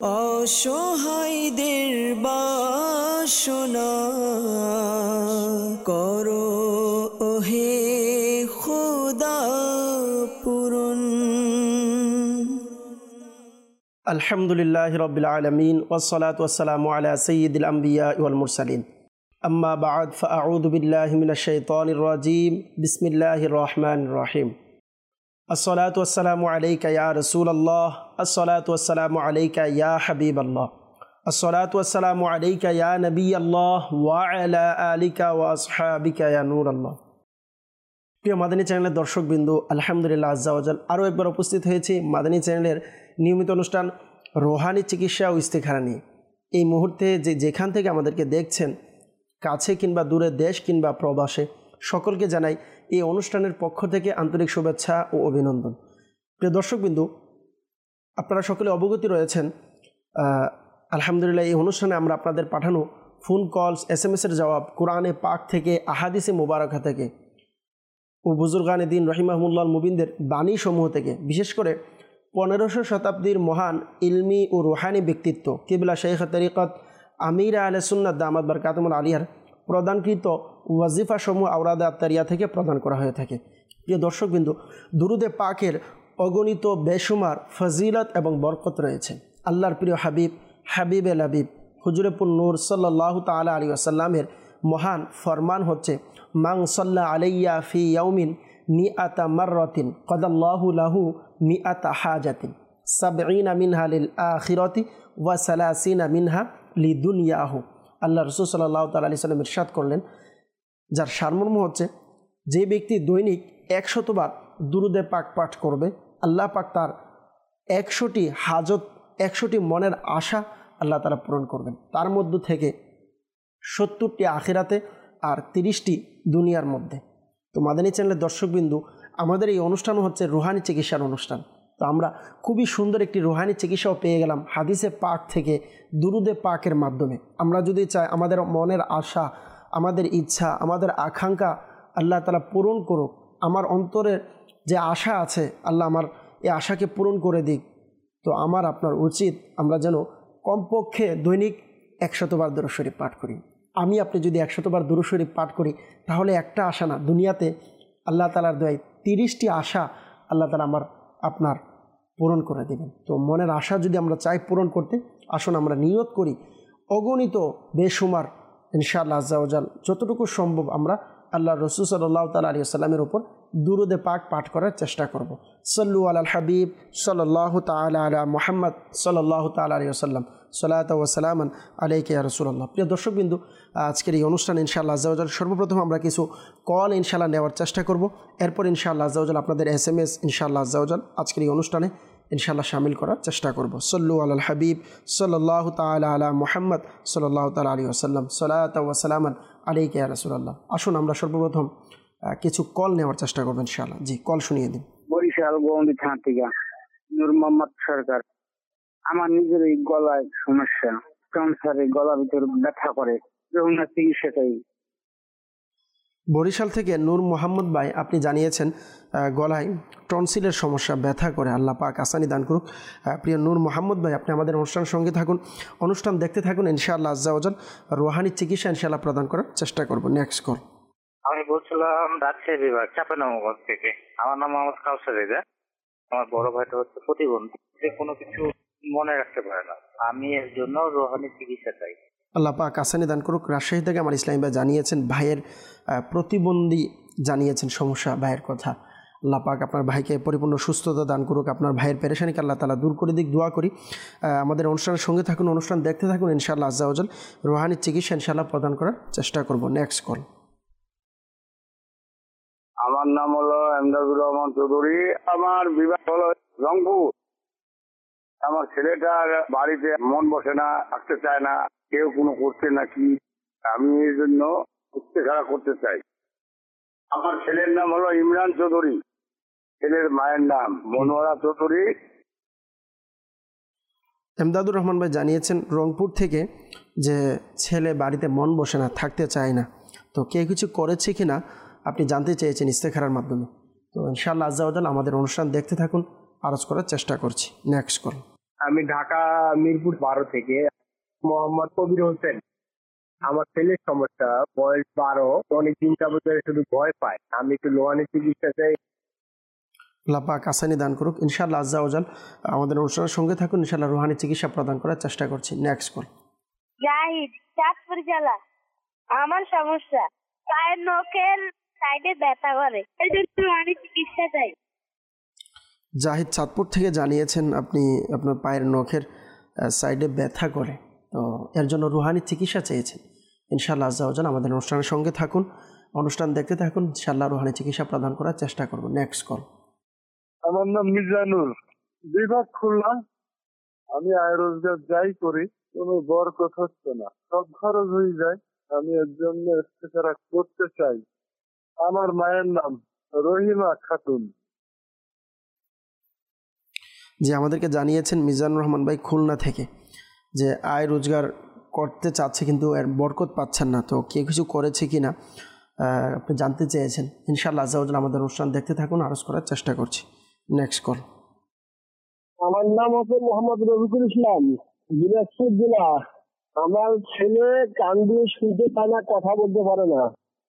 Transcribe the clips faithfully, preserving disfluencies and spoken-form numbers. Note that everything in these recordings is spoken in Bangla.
অসহায়দের বাসনা করো ওহে খোদা পূরণ। আলহামদুলিল্লাহি রাব্বিল আলামিন ওয়াসসালাতু ওয়াসসালামু আলা সাইয়্যিদিল আমবিয়া ওয়াল মুরসালিন। আম্মা বা'দ ফাআউযু বিল্লাহি মিনাশ শাইতানির রাজীম। বিসমিল্লাহির রহমানির রহিম। আসসালাতু ওয়াসসালামু আলাইকা ইয়া রাসূলুল্লাহ, আসসালাতু ওয়াসসালামু আলাইকা ইয়া হাবিবাল্লাহ, আসসালাতু ওয়াসসালামু আলাইকা ইয়া নবিয়াল্লাহ ওয়া আলা আলিকা ওয়া আসহাবিকা ইয়া নূরাল্লাহ। প্রিয় মাদানী চ্যানেলের দর্শকবৃন্দু, আলহামদুলিল্লাহ আজ্জা ওয়া জাল আরও একবার উপস্থিত হয়েছি মাদানী চ্যানেলের নিয়মিত অনুষ্ঠান রোহানি চিকিৎসা ও ইস্তেখারা নিয়ে। এই মুহূর্তে যে যেখান থেকে আমাদেরকে দেখছেন, কাছে কিংবা দূরে, দেশ কিংবা প্রবাসে, সকলকে জানাই এই অনুষ্ঠানের পক্ষ থেকে আন্তরিক শুভেচ্ছা ও অভিনন্দন। প্রিয় দর্শকবিন্দু, আপনারা সকলে অবগত রয়েছেন আলহামদুলিল্লাহ এই অনুষ্ঠানে আমরা আপনাদের পাঠানো ফোন কলস, এস এম এসের জবাব, কোরআনে পাক থেকে, আহাদিসে মুবারাকা থেকে ও বুজুর্গানে দিন রহিমাহুল্লাহ মুবিনদের বাণী সমূহ থেকে, বিশেষ করে পনেরোশো শতাব্দীর মহান ইলমি ও রুহানি ব্যক্তিত্ব কিবলা শেখ তরিকত আমির আহলে সুন্নাত দামাত বরকাতুল আলিয়ার প্রদানকৃত ওয়াজিফা সমূহ আওরাদে আত্তারিয়া থেকে প্রদান করা হয়ে থাকে। প্রিয় দর্শকবিন্দু, দুরুদে পাকের অগণিত বেশুমার ফজিলত এবং বরকত রয়েছে। আল্লাহর প্রিয় হাবিব হাবিব এল হাবিব হুজুরে পুন নূর সাল্লাল্লাহু তাআলা আলাইহি ওয়াসাল্লামের মহান ফরমান হচ্ছে, মান সাল্লা আলাইয়া ফি ইয়াউমিন মিআতা মাররাতিন কাদাল্লাহু লাহু মিআতা হাজাতিন সাবঈনা মিনহা লিল আখিরাতি ওয়া সালাসিনা মিনহা লিদুনিয়াহু। আল্লাহ রাসূল সাল্লাল্লাহু তাআলা আলাইহি ওয়াসাল্লাম ইরশাদ করলেন, যার সারমর্ম হচ্ছে, যে ব্যক্তি দৈনিক একশতবার দুরুদে পাক পাঠ করবে, আল্লাহ পাক তার একশোটি হাজত, একশোটি মনের আশা আল্লাহ তাআলা পূরণ করবেন। তার মধ্য থেকে সত্তরটি আখিরাতে আর তিরিশটি দুনিয়ার মধ্যে। তো মাদানী চ্যানেলের দর্শকবিন্দু, আমাদের এই অনুষ্ঠান হচ্ছে রুহানি চিকিৎসার অনুষ্ঠান। তো আমরা খুবই সুন্দর একটি রুহানি চিকিৎসাও পেয়ে গেলাম হাদিসে পাক থেকে, দুরুদে পাকের মাধ্যমে। আমরা যদি চাই আমাদের মনের আশা, আমাদের ইচ্ছা, আমাদের আকাঙ্ক্ষা আল্লাহ তাআলা পূরণ করুক, আমার অন্তরের যে আশা আছে আল্লাহ আমার এই আশাকে পূরণ করে দিক, তো আমার আপনার উচিত আমরা যেন কমপক্ষে দৈনিক একশতবার দুরূদ শরীফ পাঠ করি। আমি আপনি যদি একশতবার দুরূদ শরীফ পাঠ করি, তাহলে একটা আশা না, দুনিয়াতে আল্লাহ তাআলার দয়ায় তিরিশটি আশা আল্লাহ তাআলা আমার আপনার পূরণ করে দেবেন। তো মনের আশা যদি আমরা চাই পূরণ করতে, আসুন আমরা নিয়ত করি অগণিত বেশুমার ইনশাআল্লাহ আজ্জা ওয়া জাল যতটুকু সম্ভব আমরা আল্লাহ রাসূল সাল্লাল্লাহু তাআলা আলাইহি ওয়াসাল্লামের উপর দুরুদে পাক পাঠ করার চেষ্টা করব। সাল্লু আলাল হাবিব সাল্লাল্লাহু তাআলা আলা মুহাম্মদ সাল্লাল্লাহু তাআলা আলাইহি ওয়াসাল্লাম, সালাতু ওয়া সালামান আলাইকা ইয়া রাসূলুল্লাহ। প্রিয় দর্শকবিন্দু, আজকের এই অনুষ্ঠান ইনশাআল্লাহ আজ্জা ওয়া জাল সর্বপ্রথম আমরা কিছু কল ইনশাআল্লাহ নেওয়ার চেষ্টা করব। এরপর ইনশাআল্লাহ আজ্জা ওয়া জাল আপনাদের এস এম এস ইনশাআল্লাহ আজ্জা ওয়া জাল আজকের এই অনুষ্ঠানে ইনশাআল্লাহ শামিল করার চেষ্টা করব। সাল্লু আলাল হাবিব সাল্লাল্লাহু তাআলা আলা মুহাম্মদ সাল্লাল্লাহু তাআলা আলাইহি ওয়াসাল্লাম, সালাতু ওয়া সালামান আলাইকা ইয়া রাসূলুল্লাহ। আসুন আমরা সর্বপ্রথম কিছু কল নেওয়ার চেষ্টা করব ইনশাআল্লাহ। জি, কল শুনিয়ে দিন। বরিশাল গোমতী থানা থেকে নূর মোহাম্মদ সরকার। আমার নিজের এই গলায় সমস্যা, ক্যান্সারে গলার ভিতর ব্যথা করে, চিকিৎসা চাই। বরিশাল থেকে নূর মোহাম্মদ ভাই, আপনি জানিয়েছেন গলায় টনসিলের সমস্যা, ব্যথা করে, আল্লাহ পাক আসানি দান করুক। প্রিয় নূর মোহাম্মদ ভাই, আপনি আমাদের অনুষ্ঠানের সঙ্গে থাকুন, অনুষ্ঠান দেখতে থাকুন, ইনশাআল্লাহ আজ্জা ওয়া জাল রুহানি চিকিৎসা ইনশাআল্লাহ প্রদান করার চেষ্টা করব। Next call. আমি বলছিলাম রাজশাহী বিভাগ চাঁপাইনবাবগঞ্জ থেকে। আমার নাম মোহাম্মদ কাউসার রেজা। আমার বড় ভাইটা হচ্ছে প্রতিবন্ধী, সে কোনো কিছু মনে রাখতে পারে না। আমি এর জন্য রুহানি চিকিৎসা চাই। আল্লাহ পাক আসানি দান করুক। রাজশাহী থেকে আমার ইসলামী ভাই জানিয়েছেন ভাইয়ের প্রতিবন্ধী, জানিয়েছেন সমস্যা ভাইয়ের কথা। আল্লাহ পাক আপনার ভাইকে পরিপূর্ণ সুস্থতা দান করুক, আপনার ভাইয়ের পেরেশানিকে আল্লাহ তাআলা দূর করে দিক, দোয়া করি। আমাদের অনুষ্ঠানের সঙ্গে থাকুন, অনুষ্ঠান দেখতে থাকুন, ইনশাআল্লাহ আজ্জা ওয়া জাল রুহানি চিকিৎসা ইনশাআল্লাহ প্রদান করার চেষ্টা করব। Next call. আমার নাম হলো এমদাদুর রহমান চৌধুরী। আমার বিবাহ হলো রংপুর। আমার ছেলেটার বাড়িতে মন বসে না, থাকতে চায় না, কেউ কোনো করছে নাকি, আমি এই জন্য ইস্তেখারা করতে চাই। আমার ছেলের নাম হলো ইমরান চৌধুরী, ছেলের মায়ের নাম মনোয়ারা চৌধুরী। এমদাদুর রহমান ভাই জানিয়েছেন রংপুর থেকে যে ছেলে বাড়িতে মন বসে না, থাকতে চায় না, তো কে কিছু করেছে কিনা আপনি জানতে চেয়েছেন ইস্তেখারার মাধ্যমে। তো ইনশাআল্লাহ আজ্জা ওয়া জাল আমাদের অনুষ্ঠান দেখতে থাকুন, আরজ করার চেষ্টা করছি। Next call. আমি ঢাকা মিরপুর বারো থেকে মোহাম্মদ কবির হোসেন। আমার ছেলের সমস্যা, বয়স বারো, অনেকদিন যাবত শুধু ভয় পায়। আমি একটু লোহানি চিকিৎসা চাই। আল্লাহ পাক আসানি দান করুক ইনশাআল্লাহ আজ্জা ওয়াজাল। আমাদের অনুষ্ঠানের সঙ্গে থাকুন, ইনশাআল্লাহ রুহানি চিকিৎসা প্রদান করার চেষ্টা করছি। Next call. জাহিদ, চাঁদপুর জেলা। আমার সমস্যা, পায়ের নখের সাইডে ব্যথা করে, এই জন্য রুহানি চিকিৎসা চাই। জাহিদ চাঁদপুর থেকে জানিয়েছেন আপনি আপনার পায়ের নখের সাইডে ব্যথা করে, তো এর জন্য রুহানি চিকিৎসা চেয়েছেন। ইনশাআল্লাহ আজ্জা ওয়াজাল আমাদের অনুষ্ঠানের সঙ্গে থাকুন, অনুষ্ঠান দেখতে থাকুন, ইনশাআল্লাহ রুহানি চিকিৎসা প্রদান করার চেষ্টা করব। Next call. আমার নাম মিজানুর, বিভাগ খুলনা। আমি আয় রোজগার যাই করি, কোনো বরকত হচ্ছে না, সব খরচ হয়ে যায়। আমি এর জন্য ইস্তেখারা করতে চাই। আমার মায়ের নাম রহিমা খাতুন। যে আমাদেরকে জানিয়েছেন মিজানুর রহমান ভাই খুলনা থেকে, যে আয় রোজগার করতে চাচ্ছে কিন্তু এর বরকত পাচ্ছেন না, তো কে কিছু করেছে কি না আপনি জানতে চেয়েছেন। ইনশাআল্লাহ আজ্জা ওয়াজাল আমাদের অনুষ্ঠান দেখতে থাকুন, আরজ করার চেষ্টা করছি। Next call. আমার নাম হচ্ছে মোহাম্মদ রফিকুল ইসলাম, দিনাজপুর জেলা। আমার ছেলে কান দিয়ে শুনতে পায় না, কথা বলতে পারে না।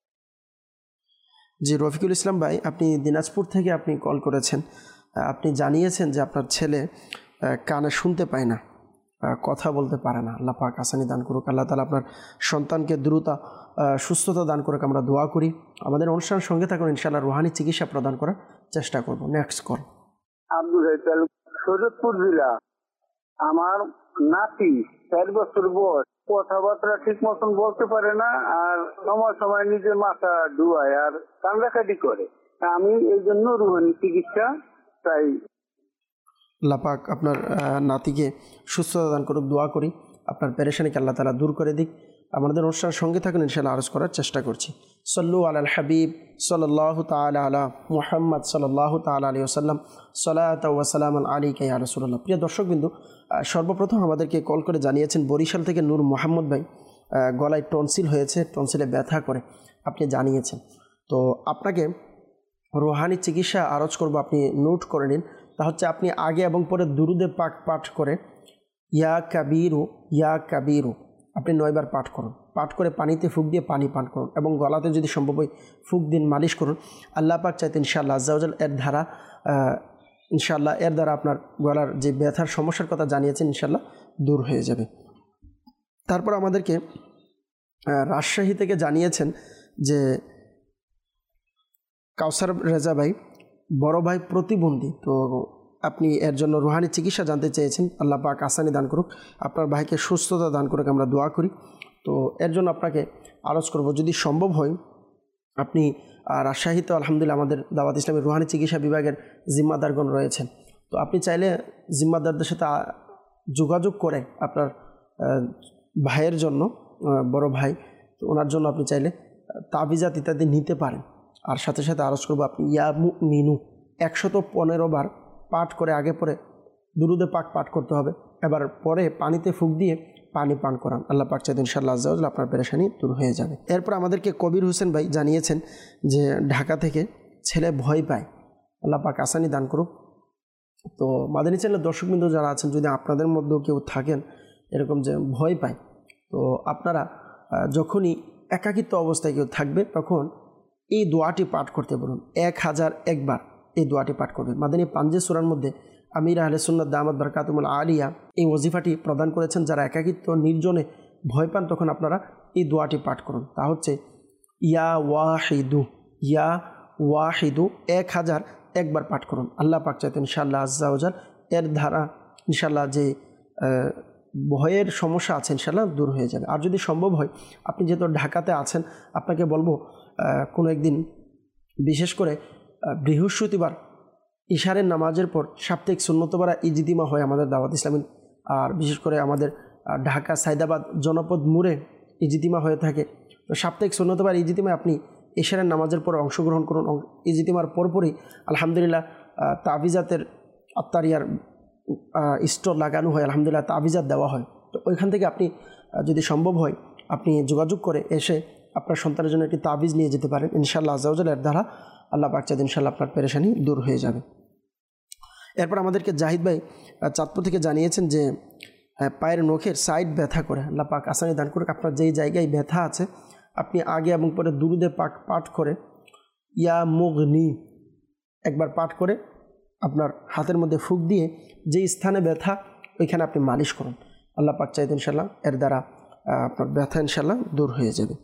জি রফিকুল ইসলাম ভাই, আপনি দিনাজপুর থেকে আপনি কল করেছেন। আপনি জানিয়েছেন যে আপনার ছেলে কানে শুনতে পায় না, কথা বলতে পারে না। আল্লাহ পাক আসানি দান করুক। আল্লাহ তাআলা আপনার সন্তানকে দ্রুত সুস্থতা দান করুক, আমরা দোয়া করি। আমাদের অনুষ্ঠানের সঙ্গে থাকুন, ইনশাআল্লাহ রুহানি চিকিৎসা প্রদান করার চেষ্টা করব। Next call. আব্দুল হেতাল, শরীয়তপুর জেলা। আমার নাতি চার বছর বয়স, কথাবার্তা ঠিক মতন বলতে পারে না, আর সময় সময় নিজের মাথা ডুবায় আর কান্দাকাটি করে। আমি এই জন্য রুহানি চিকিৎসা চাই। আল্লাহ পাক আপনার নাতিকে সুস্থতা দান করুক, দোয়া করি। আপনার পেরেশানিকে আল্লাহ তাআলা দূর করে দিক। আমাদের অনুষ্ঠানের সঙ্গে থাকুন, ইনশাআল্লাহ আরজ করার চেষ্টা করছি। সল্লু আলাল হাবিব সাল্লাল্লাহু তাআলা আলা মুহাম্মদ সাল্লাল্লাহু তাআলা আলাইহি ওয়াসাল্লাম, সালাতু ওয়া সালামান আলাইকা ইয়া রাসূলুল্লাহ। প্রিয় দর্শকবিন্দু, সর্বপ্রথম আমাদেরকে কল করে জানিয়েছেন বরিশাল থেকে নূর মোহাম্মদ ভাই, গলায় টনসিল হয়েছে, টনসিলে ব্যথা করে আপনি জানিয়েছেন। তো আপনাকে রুহানি চিকিৎসা আরজ করব, আপনি নোট করে নিন। তা হচ্ছে আপনি আগে এবং পরে দুরুদে পাক পাঠ করে ইয়া কাবিরু ইয়া কাবিরু আপনি নয়বার পাঠ করুন। পাঠ করে পানিতে ফুঁক দিয়ে পানি পান করুন এবং গলাতে যদি সম্ভব হয় ফুঁক দিন, মালিশ করুন। আল্লাহ পাক চাইতে ইনশাআল্লাহ আজ্জা ওয়াজাল এর ধারা ইনশাআল্লাহ এর দ্বারা আপনার গলার যে ব্যথার সমস্যার কথা জানিয়েছেন ইনশাআল্লাহ দূর হয়ে যাবে। তারপর আমাদেরকে রাজশাহী থেকে জানিয়েছেন যে কাউসার রেজা ভাই, বড় ভাই প্রতিবন্ধী, তো আপনি এর জন্য রুহানি চিকিৎসা জানতে চেয়েছেন। আল্লাহ পাক আসানি দান করুক, আপনার ভাইকে সুস্থতা দান করুক, আমরা দোয়া করি। তো এর জন্য আপনাকে আরজ করব, যদি সম্ভব হয় আপনি রাজশাহীতে আলহামদুলিল্লাহ আমাদের দাওয়াত ইসলামের রুহানি চিকিৎসা বিভাগের জিম্মাদারগণ রয়েছেন, তো আপনি চাইলে জিম্মাদারদের সাথে যোগাযোগ করে আপনার ভাইয়ের জন্য, বড় ভাই, তো ওনার জন্য আপনি চাইলে তাবিজাত ইত্যাদি নিতে পারেন। আর সাথে সাথে আরজ করবো আপনি ইয়া মুমিনু একশত পনেরো বার পাঠ করে আগে পরে দুরুদে পাক পাঠ করতে হবে, এবার পরে পানিতে ফুঁক দিয়ে পানি পান করান। আল্লাহ পাক চাইতে ইনশাআল্লাহ আজ্জা ওয়াজাল আপনার পেরেশানি দূর হয়ে যাবে। এরপর আমাদেরকে কবির হোসেন ভাই জানিয়েছেন যে ঢাকা থেকে ছেলে ভয় পায়, আল্লাহ পাক আসানি দান করুক। তো মাদানী চ্যানেলের দর্শকবৃন্দ যারা আছেন, যদি আপনাদের মধ্যেও কেউ থাকেন এরকম যে ভয় পায়, তো আপনারা যখনই একাকিত্ব অবস্থায় কেউ থাকবে তখন এই দোয়াটি পাঠ করতে বলুন, এক হাজার একবার এই দোয়াটি পাঠ করবেন। মাদানী পাঞ্জে সূরার মধ্যে আমির আহলে সুন্নাত দামাত বারাকাতুহুল আলিয়া এই ওজিফাটি প্রদান করেছেন। যারা একাকিত্ব নির্জনে ভয় পান তখন আপনারা এই দোয়াটি পাঠ করুন। তা হচ্ছে ইয়া ওয়াহিদু ইয়া ওয়াহিদু এক হাজার একবার পাঠ করুন। আল্লাহ পাক চাইতেন ইনশাআল্লাহ আজ্জা ওয়াজাল এর ধারা ইনশাআল্লাহ যে ভয়ের সমস্যা আছে ইনশাআল্লাহ দূর হয়ে যাবে। আর যদি সম্ভব হয়, আপনি যেহেতু ঢাকাতে আছেন, আপনাকে বলবো কোনো একদিন বিশেষ করে বৃহস্পতিবার ইশারের নামাজের পর সাপ্তাহিক সুন্নতপাড়া ইজতিমা হয় আমাদের দাওয়াত ইসলামী, আর বিশেষ করে আমাদের ঢাকা সাইদাবাদ জনপদ মোড়ে ইজতিমা হয়ে থাকে। তো সাপ্তাহিক সুন্নতপাড়া ইজতিমায় আপনি ইশারের নামাজের পর অংশগ্রহণ করুন। ইজতিমার পরপরই আলহামদুলিল্লাহ তাবিজাতের আত্মারিয়ার স্টোর লাগানো হয়, আলহামদুলিল্লাহ তাবিজাত দেওয়া হয়। তো ওইখান থেকে আপনি যদি সম্ভব হয় আপনি যোগাযোগ করে এসে আপনার সন্তানের জন্য একটি তাবিজ নিয়ে যেতে পারেন। ইনশাআল্লাহ আজ্জা ওয়াজাল এর দ্বারা আল্লাহ পাক চাইতে ইনশাআল্লাহ আপনার পেরেশানি দূর হয়ে যাবে। এরপর আমাদেরকে জাহিদ ভাই চাঁদপুর থেকে জানিয়েছেন যে পায়ের নখের সাইড ব্যথা করে, আল্লাহ পাক আসানি দান করুক। আপনার যেই জায়গায় ব্যথা আছে আপনি আগে এবং পরে দুরুদে পাক পাঠ করে ইয়া মুগনি একবার পাঠ করে আপনার হাতের মধ্যে ফুঁক দিয়ে যেই স্থানে ব্যথা ওইখানে আপনি মালিশ করুন। আল্লাহ পাক চাইতে ইনশাল্লাহ এর দ্বারা আপনার ব্যথা ইনশাল্লাহ দূর হয়ে যাবে।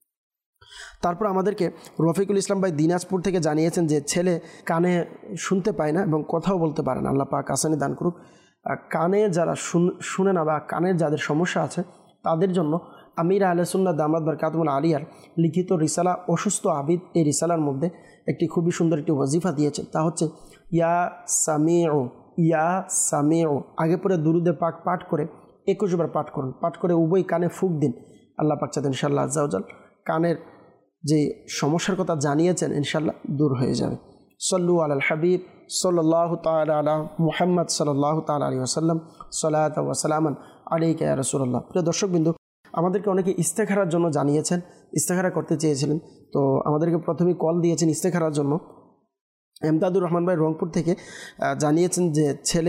তারপর আমাদেরকে রফিকুল ইসলাম ভাই দিনাজপুর থেকে জানিয়েছেন যে ছেলে কানে শুনতে পায় না এবং কথাও বলতে পারে না, আল্লাহ পাক আসানি দান করুক। কানে যারা শুনে না বা কানের যাদের সমস্যা আছে তাদের জন্য আমির আহলে সুন্নাহ দামাত বরকাতুল আলিয়ার লিখিত রিসালা অসুস্থ আবিদ, এই রিসালার মধ্যে একটি খুবই সুন্দর একটি ওয়াজিফা দিয়েছে, তা হচ্ছে ইয়া সামিউ ইয়া সামিউ। আগে পরে দুরুদে পাক পাঠ করে একুশ বার পাঠ করুন, পাঠ করে উভয় কানে ফুঁক দিন। আল্লাহ পাক চাইতেন ইনশাআল্লাহ আজ্জা ওয়াজাল কানের যে সমস্যার কথা জানিয়েছেন ইনশাআল্লাহ দূর হয়ে যাবে। সল্লু আলাল হাবিব সাল্লাল্লাহু তাআলা আলা মুহাম্মদ সাল্লাল্লাহু তাআলা আলাইহি ওয়াসাল্লাম সালাত ওয়া সালামান আলাইকা ইয়া রাসূলুল্লাহ। প্রিয় দর্শকবৃন্দ, আমাদেরকে অনেকে ইস্তেখারার জন্য জানিয়েছেন, ইস্তেখারা করতে চেয়েছিলেন, তো আমাদেরকে প্রথমেই কল দিয়েছেন ইস্তেখারার জন্য। এমদাদুর রহমান ভাই রংপুর থেকে জানিয়েছেন যে ছেলে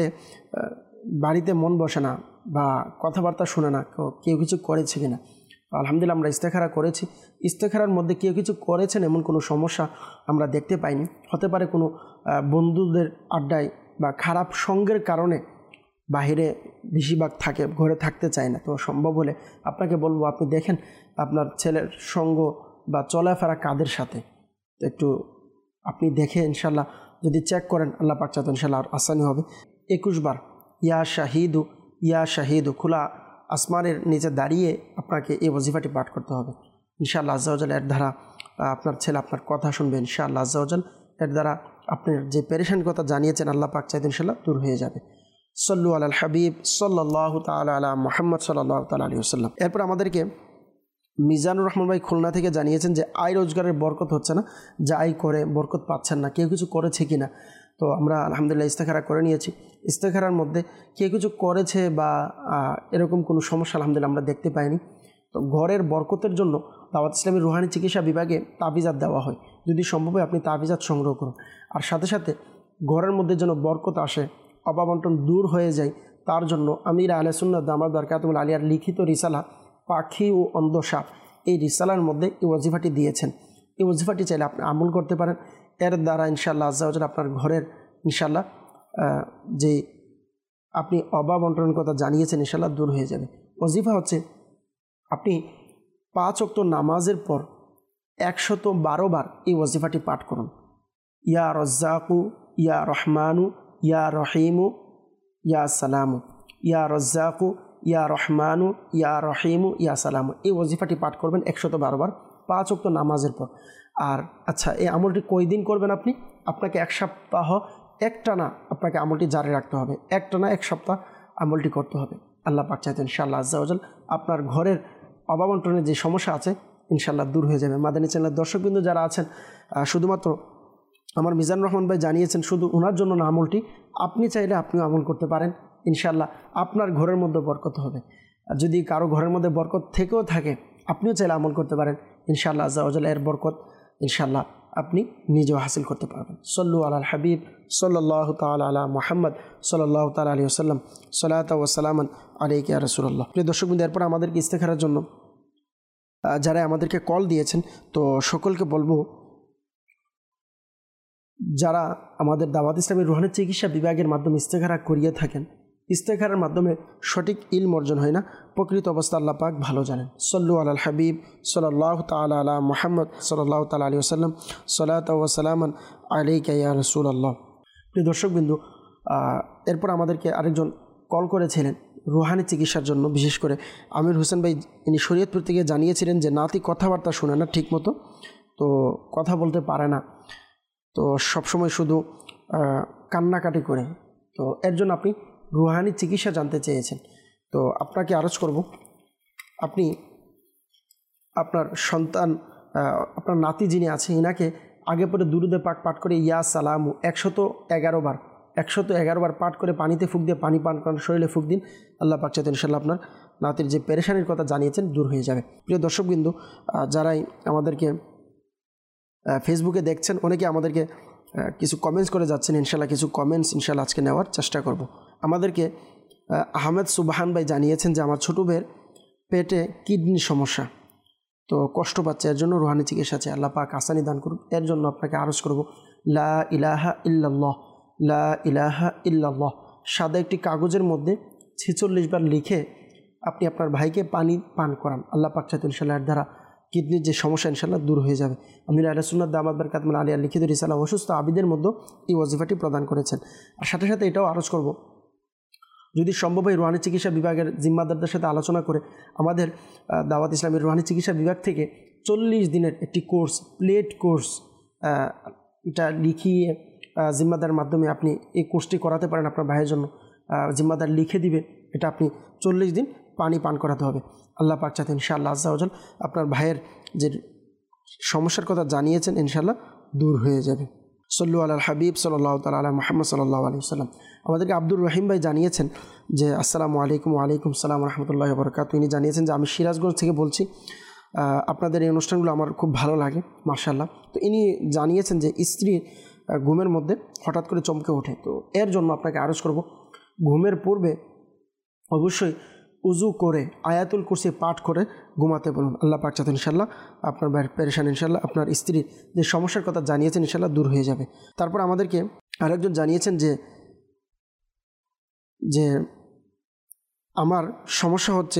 বাড়িতে মন বসে না বা কথাবার্তা শুনে না, কেউ কিছু করেছে কিনা। আলহামদুলিল্লাহ আমরা ইস্তেখারা করেছি, ইস্তেখারার মধ্যে কেউ কিছু করেছেন এমন কোনো সমস্যা আমরা দেখতে পাইনি। হতে পারে কোনো বন্ধুদের আড্ডায় বা খারাপ সঙ্গের কারণে বাহিরে বেশিরভাগ থাকে, ঘরে থাকতে চায় না। তো সম্ভব হলে আপনাকে বলবো আপনি দেখেন আপনার ছেলের সঙ্গ বা চলাফেরা কাদের সাথে, তো একটু আপনি দেখে ইনশাল্লাহ যদি চেক করেন আল্লাহ পাক চাইতে ইনশাল্লাহ আর আসানি হবে। একুশ বার ইয়া শাহিদু ইয়া শাহিদু খোলা আসমানের নিচে দাঁড়িয়ে আপনাকে এই ওয়াজিফাটি পাঠ করতে হবে। ইনশাআল্লাহ আজ্জা ওয়াজাল এর দ্বারা আপনার ছেলে আপনার কথা শুনবে ইনশাআল্লাহ আজ্জা ওয়াজাল, এর দ্বারা আপনার যে পেরেশান কথা জানিয়েছেন আল্লাহ পাক চাইতে ইনশাআল্লাহ দূর হয়ে যাবে। সল্লু আলাল হাবিব সাল্লাল্লাহু তাআলা আলা মুহাম্মদ সাল্লাল্লাহু তাআলা আলাইহি ওয়াসাল্লাম। এরপর আমাদেরকে মিজানুর রহমান ভাই খুলনা থেকে জানিয়েছেন যে আয় রোজগারের বরকত হচ্ছে না, যা আয় করে বরকত পাচ্ছেন না, কেউ কিছু করেছে কি না। তো আমরা আলহামদুলিল্লাহ ইস্তেখারা করে নিয়েছি, ইস্তেখারার মধ্যে কেউ কিছু করেছে বা এরকম কোনো সমস্যা আলহামদুলিল্লাহ আমরা দেখতে পাইনি। তো ঘরের বরকতের জন্য দাওয়াত ইসলামী রুহানি চিকিৎসা বিভাগে তাবিজাত দেওয়া হয়, যদি সম্ভব হয় আপনি তাবিজাত সংগ্রহ করুন। আর সাথে সাথে ঘরের মধ্যে যেন বরকত আসে, অভাবন্টন দূর হয়ে যায়, তার জন্য আমির আহলে সুন্নাহ দামাত বরকাতুল আলিয়ার লিখিত রিসালা পাখি ও অন্ধ সাপ, এই রিসালার মধ্যে এই ওয়াজিফাটি দিয়েছেন। এই ওয়াজিফাটি চাইলে আপনি আমল করতে পারেন, এর দ্বারা ইনশাআল্লাহ আজ্জা ওয়াজাল আপনার ঘরের ইনশাআল্লাহ যে আপনি অভাব অন্টনের কথা জানিয়েছেন ইনশাআল্লাহ দূর হয়ে যাবে। ওয়াজিফা হচ্ছে আপনি পাঁচ ওয়াক্ত নামাজের পর একশত বারো বার এই ওয়াজিফাটি পাঠ করুন। ইয়া রজ্জাকু ইয়া রহমানু ইয়া রহিমু ইয়া সালামু, ইয়া রজ্জাকু ইয়া রহমানু ইয়া রহিমু ইয়া সালামু, এই ওয়াজিফাটি পাঠ করবেন একশত বারো বার পাঁচ ওয়াক্ত নামাজের পর। আর আচ্ছা, এই আমলটি কয়দিন করবেন আপনি? আপনাকে এক সপ্তাহ একটানা আপনাকে আমলটি জারি রাখতে হবে, একটানা এক সপ্তাহ আমলটি করতে হবে। আল্লাহ পাক চাইতেন ইনশাআল্লাহ আজ্জা ওয়াজাল আপনার ঘরের অভাবন্টনের যে সমস্যা আছে ইনশাআল্লাহ দূর হয়ে যাবে। মাদানী চ্যানেলের দর্শকবৃন্দ যারা আছেন, শুধুমাত্র আমার মিজানুর রহমান ভাই জানিয়েছেন শুধু ওনার জন্য না আমলটি, আপনি চাইলে আপনিও আমল করতে পারেন ইনশাআল্লাহ, আপনার ঘরের মধ্যে বরকত হবে। আর যদি কারো ঘরের মধ্যে বরকত থেকেও থাকে আপনিও চাইলে আমল করতে পারেন ইনশাআল্লাহ আজ্জা ওয়াজাল, এর বরকত ইনশাআল্লাহ আপনি নিজেও হাসিল করতে পারবেন। সল্লু আলাল হাবিব সাল্লাল্লাহু তাআলা আলা মুহাম্মদ সাল্লাল্লাহু তাআলা আলাইহি ওয়াসাল্লাম সালাত ওয়া সালামান আলাইকা ইয়া রাসূলুল্লাহ। প্রিয় দর্শকবৃন্দ, এরপর আমাদেরকে ইস্তেখারার জন্য যারা আমাদেরকে কল দিয়েছেন, তো সকলকে বলবো যারা আমাদের দাওয়াত ইসলামী রুহানি চিকিৎসা বিভাগের মাধ্যমে ইস্তেখারা করিয়ে থাকেন, ইস্তেখারার মাধ্যমে সঠিক ইলম অর্জন হয় না, প্রকৃত অবস্থা আল্লাহ পাক ভালো জানেন। সল্লু আলাল হাবিব সাল্লাল্লাহু তাআলা আলা মুহাম্মদ সাল্লাল্লাহু তাআলা আলাইহি ওয়াসাল্লাম সালাত ওয়া সালামান আলাইকা ইয়া রাসূলুল্লাহ। প্রিয় দর্শকবৃন্দ, এরপর আমাদেরকে আরেকজন কল করেছিলেন রুহানি চিকিৎসার জন্য, বিশেষ করে আমির হোসেন ভাই, ইনি শরীয়তপুর থেকে জানিয়েছিলেন যে নাতি কথাবার্তা শোনে না ঠিক মতো, তো কথা বলতে পারে না, তো সবসময় শুধু কান্নাকাটি করে, তো এর জন্য আপনি রুহানি চিকিৎসা জানতে চেয়েছেন। তো আপনাকে আরজ করব, আপনি আপনার সন্তান, আপনার নাতি যিনি আছে ইনাকে আগে পরে দুরুদে পাক পাঠ করে ইয়া সালামু একশত এগারো বার একশত এগারো বার পাঠ করে পানিতে ফুঁক দিয়ে পানি পান করান, শরীরে ফুঁক দিন, আল্লাহ পাক চাইতেন ইনশাআল্লাহ আপনার নাতির যে পেরেশানির কথা জানিয়েছেন দূর হয়ে যাবে। প্রিয় দর্শকবৃন্দ, যারাই আমাদেরকে ফেসবুকে দেখছেন, অনেকে আমাদেরকে কিছু কমেন্টস করে যাচ্ছেন, ইনশাল্লাহ কিছু কমেন্টস ইনশাল্লাহ আজকে নেওয়ার চেষ্টা করব। আমাদেরকে আহমেদ সুবাহান ভাই জানিয়েছেন যে আমার ছোটো ভাইয়ের পেটে কিডনির সমস্যা, তো কষ্ট পাচ্ছে, এর জন্য রুহানি চিকিৎসা চাই, আল্লাহ পাক আসানি দান করুন। এর জন্য আপনাকে আরজ করব লা ইলাহা ইল্লাল্লাহ, লা ইলাহা ইল্লাল্লাহ সাদা একটি কাগজের মধ্যে ছেচল্লিশ বার লিখে আপনি আপনার ভাইকে পানি পান করান, আল্লাহ পাক চাইতে ইনশাল্লাহ এর দ্বারা কিডনির যে সমস্যা ইনশাল্লাহ দূর হয়ে যাবে। আমির আহলে সুন্নাত দামাত বারকাতুহু আলিয়া লিখিত রিসালা অসুস্থ আবিদের মধ্যে এই ওয়াজিফাটি প্রদান করেছেন। আর সাথে সাথে এটাও আরজ করব, যদি সম্ভব হয় রুহানি চিকিৎসা বিভাগের জিম্মাদারদের সাথে আলোচনা করে আমাদের দাওয়াত ইসলামের রুহানি চিকিৎসা বিভাগ থেকে চল্লিশ দিনের একটি কোর্স, প্লেট কোর্স, এটা লিখিয়ে জিম্মাদার মাধ্যমে আপনি এই কোর্সটি করাতে পারেন আপনার ভাইয়ের জন্য। জিম্মাদার লিখে দিবে, এটা আপনি চল্লিশ দিন পানি পান করাতে হবে। আল্লাহ পাক চাইতে ইনশাআল্লাহ আজ্জা ওয়াজাল আপনার ভাইয়ের যে সমস্যার কথা জানিয়েছেন ইনশাআল্লাহ দূর হয়ে যাবে। সল্লু আলাল হাবিব সাল্লাল্লাহু তাআলা আলা মুহাম্মদ সাল্লাল্লাহু আলাইহি ওয়াসাল্লাম। আমাদেরকে আব্দুর রহিম ভাই জানিয়েছেন যে আসসালামু আলাইকুম। ওয়ালাইকুম সালাম রাহমাতুল্লাহি ওয়া বারাকাতুহু। ইনি জানিয়েছেন যে আমি সিরাজগঞ্জ থেকে বলছি, আপনাদের এই অনুষ্ঠানগুলো আমার খুব ভালো লাগে মাশাআল্লাহ। তো ইনি জানিয়েছেন যে স্ত্রী ঘুমের মধ্যে হঠাৎ করে চমকে ওঠে, তো এর জন্য আপনাকে আরজ করব ঘুমের পূর্বে অবশ্যই উজু করে আয়াতুল কুরসি পাঠ করে ঘুমাতে বলুন। আল্লাহ পাক চাইতে ইনশাল্লাহ আপনার ভাইয়ের পেরেশান ইনশাল্লাহ আপনার স্ত্রীর যে সমস্যার কথা জানিয়েছেন ইনশাল্লাহ দূর হয়ে যাবে। তারপর আমাদেরকে আরেকজন জানিয়েছেন যে যে আমার সমস্যা হচ্ছে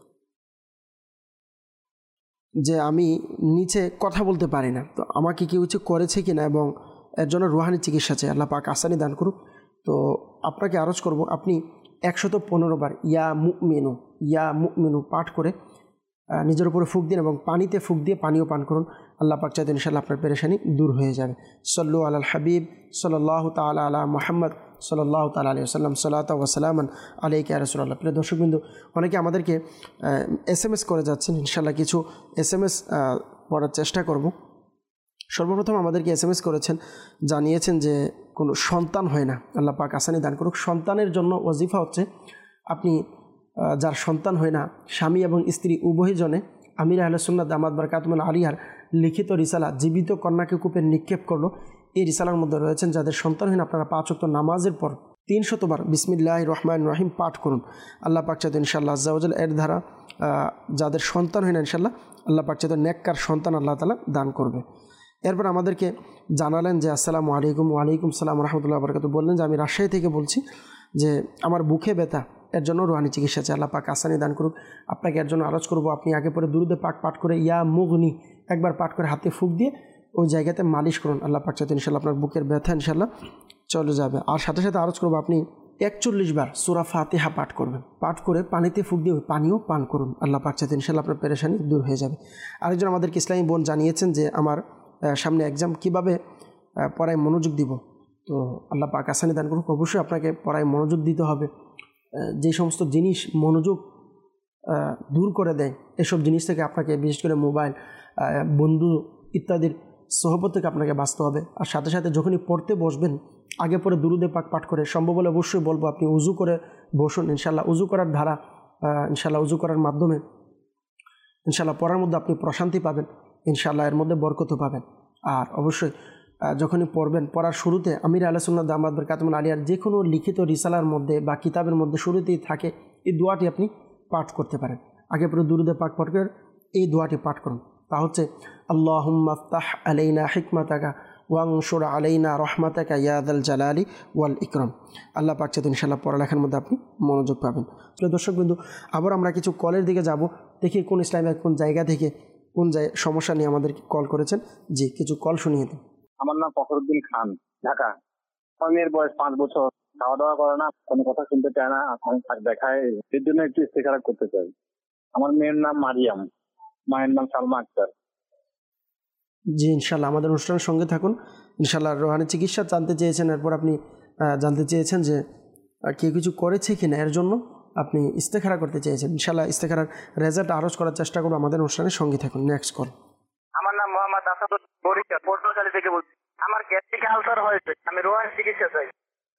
যে আমি নিচে কথা বলতে পারি না, তো আমাকে কেউ কিছু করেছে কিনা এবং এর জন্য রুহানি চিকিৎসা চাই, আল্লাহ পাক আসানি দান করুক। তো আপনাকে আরজ করব আপনি একশত পনেরো বার ইয়া মুমিনু ইয়া মুমিনু পাঠ করে নিজের উপরে ফুঁক দিন এবং পানিতে ফুঁক দিয়ে পানিও পান করুন। আল্লাহ পাক চাইতে ইনশাআল্লাহ আপনার পেরেশানি দূর হয়ে যাবে। সল্লু আলাল হাবিব সাল্লাল্লাহু তাআলা আলা মুহাম্মদ সাল্লাল্লাহু তাআলা আলাইহি ওয়াসাল্লাম সালাতা ওয়া সালামান আলাইকা ইয়া রাসূলুল্লাহ। প্রিয় দর্শকবৃন্দ, অনেকে আমাদেরকে এস এম এস করে যাচ্ছেন, ইনশাআল্লাহ কিছু এস এম এস পড়ার চেষ্টা করব। সর্বপ্রথম আমাদেরকে এস এম এস করেছেন, জানিয়েছেন যে কোনো সন্তান হয় না, আল্লাহ পাক আসানি দান করুক। সন্তানের জন্য ওয়াজিফা হচ্ছে আপনি যার সন্তান হয় না স্বামী এবং স্ত্রী উভয়জনে আমির আহলে সুন্নাত দামাত বারকাতুহু আলিয়ার লিখিত রিসালা জীবিত কন্যাকে কূপে নিক্ষেপ করলো। এই রিসালার মধ্যে রয়েছেন যাদের সন্তান হয় না আপনারা পাঁচ ওয়াক্ত নামাজের পর তিন শতবার বিসমিল্লাহির রহমানির রহিম পাঠ করুন। আল্লাহ পাক চাইতে ইনশাআল্লাহ আজ্জা ওয়াজাল এর দ্বারা যাদের সন্তান হয় না ইনশাআল্লাহ আল্লাহ পাক চাইতে নেককার সন্তান আল্লাহ তাআলা দান করবে। এরপর আমাদেরকে জানালেন যে আসসালামু আলাইকুম। ওয়ালাইকুম সালাম রাহমাতুল্লাহি ওয়া বারাকাতুহু। বললেন যে আমি রাজশাহী থেকে বলছি, যে আমার বুকে ব্যথা, এর জন্য রুহানি চিকিৎসা চাই, আল্লাহ পাক আসানি দান করুক। আপনাকে এর জন্য আরজ করবো আপনি আগে পরে দুরুদে পাক পাঠ করে ইয়া মুগনি একবার পাঠ করে হাতে ফুঁক দিয়ে ওই জায়গাতে মালিশ করুন। আল্লাহ পাক চাইতে ইনশাআল্লাহ আপনার বুকের ব্যথা ইনশাআল্লাহ চলে যাবে। আর সাথে সাথে আরজ করবো আপনি একচল্লিশ বার সূরা ফাতিহা পাঠ করবেন, পাঠ করে পানিতে ফুঁক দিয়ে পানিও পান করুন। আল্লাহ পাক চাইতে ইনশাআল্লাহ আপনার পেরেশানি দূর হয়ে যাবে। আরেকজন আমাদেরকে ইসলামী বোন জানিয়েছেন যে আমার সামনে এক্সাম, কীভাবে পড়ায় মনোযোগ দিব। তো আল্লাহ পাক আসানি দান করুক। অবশ্যই আপনাকে পড়ায় মনোযোগ দিতে হবে। যে সমস্ত জিনিস মনোযোগ দূর করে দেয় এসব জিনিস থেকে আপনাকে, বিশেষ করে মোবাইল, বন্ধু ইত্যাদির সোহবত থেকে আপনাকে বাঁচতে হবে। আর সাথে সাথে যখনই পড়তে বসবেন আগে পরে দুরুদে পাক পাঠ করে, সম্ভব হলে অবশ্যই বলবো আপনি উজু করে বসুন। ইনশাআল্লাহ উজু করার ধারা ইনশাআল্লাহ উজু করার মাধ্যমে ইনশাআল্লাহ পড়ার মধ্যে আপনি প্রশান্তি পাবেন, ইনশাআল্লাহ এর মধ্যে বরকতও পাবেন। আর অবশ্যই যখনই পড়বেন পড়ার শুরুতে আমির আহলে সুন্নাত দামাত বারকাতুহু আলিয়ার যে কোনো লিখিত রিসালার মধ্যে বা কিতাবের মধ্যে শুরুতেই থাকে এই দোয়াটি আপনি পাঠ করতে পারেন। আগে পরে দুরুদে পাক পাঠ করে এই দোয়াটি পাঠ করুন। তা হচ্ছে আল্লাহুম্মা আফতাহ আলাইনা হিকমাতাকা ওয়ানশুর আলাইনা রহমাতাকা ইয়া যাল জালালি ওয়াল ইকরাম। আল্লাহ পাক চাইতে ইনশাআল্লাহ পড়ালেখার মধ্যে আপনি মনোযোগ পাবেন। প্রিয় দর্শকবৃন্দ, আবার আমরা কিছু কলের দিকে যাব, দেখি কোন ইসলামী কোন জায়গা থেকে কোন জায়গায় সমস্যা নিয়ে আমাদেরকে কল করেছেন। জি, কিছু কল শুনিয়ে দিন। আমার নাম ফখরুদ্দিন খান, ঢাকা। মেয়ের বয়স পাঁচ বছর, খাওয়া দাওয়া করে না, কোনো কথা শুনতে চায় না, দেখায়, এর জন্য একটু ইস্তেখারা করতে চাই। আমার মেয়ের নাম মারিয়াম, মায়ের নাম সালমা আক্তার। জি ইনশাআল্লাহ আমাদের অনুষ্ঠানের সঙ্গে থাকুন। ইনশাআল্লাহ রোহানি চিকিৎসা জানতে চেয়েছেন, এরপর আপনি জানতে চেয়েছেন যে কেউ কিছু করেছে কিনা, এর জন্য আপনি ইস্তেখারা করতে চেয়েছেন। ইনশাআল্লাহ ইস্তেখারার রেজাল্ট আরজ করার চেষ্টা করবো। আমাদের অনুষ্ঠানের সঙ্গে থাকুন। Next call. আমার নাম মোহাম্মদ আসাদুল বরিশাল পটুয়াখালী থেকে বলছি। আমার গ্যাস্ট্রিক আলসার হয়েছে, আমি রোহানি চিকিৎসা চাই।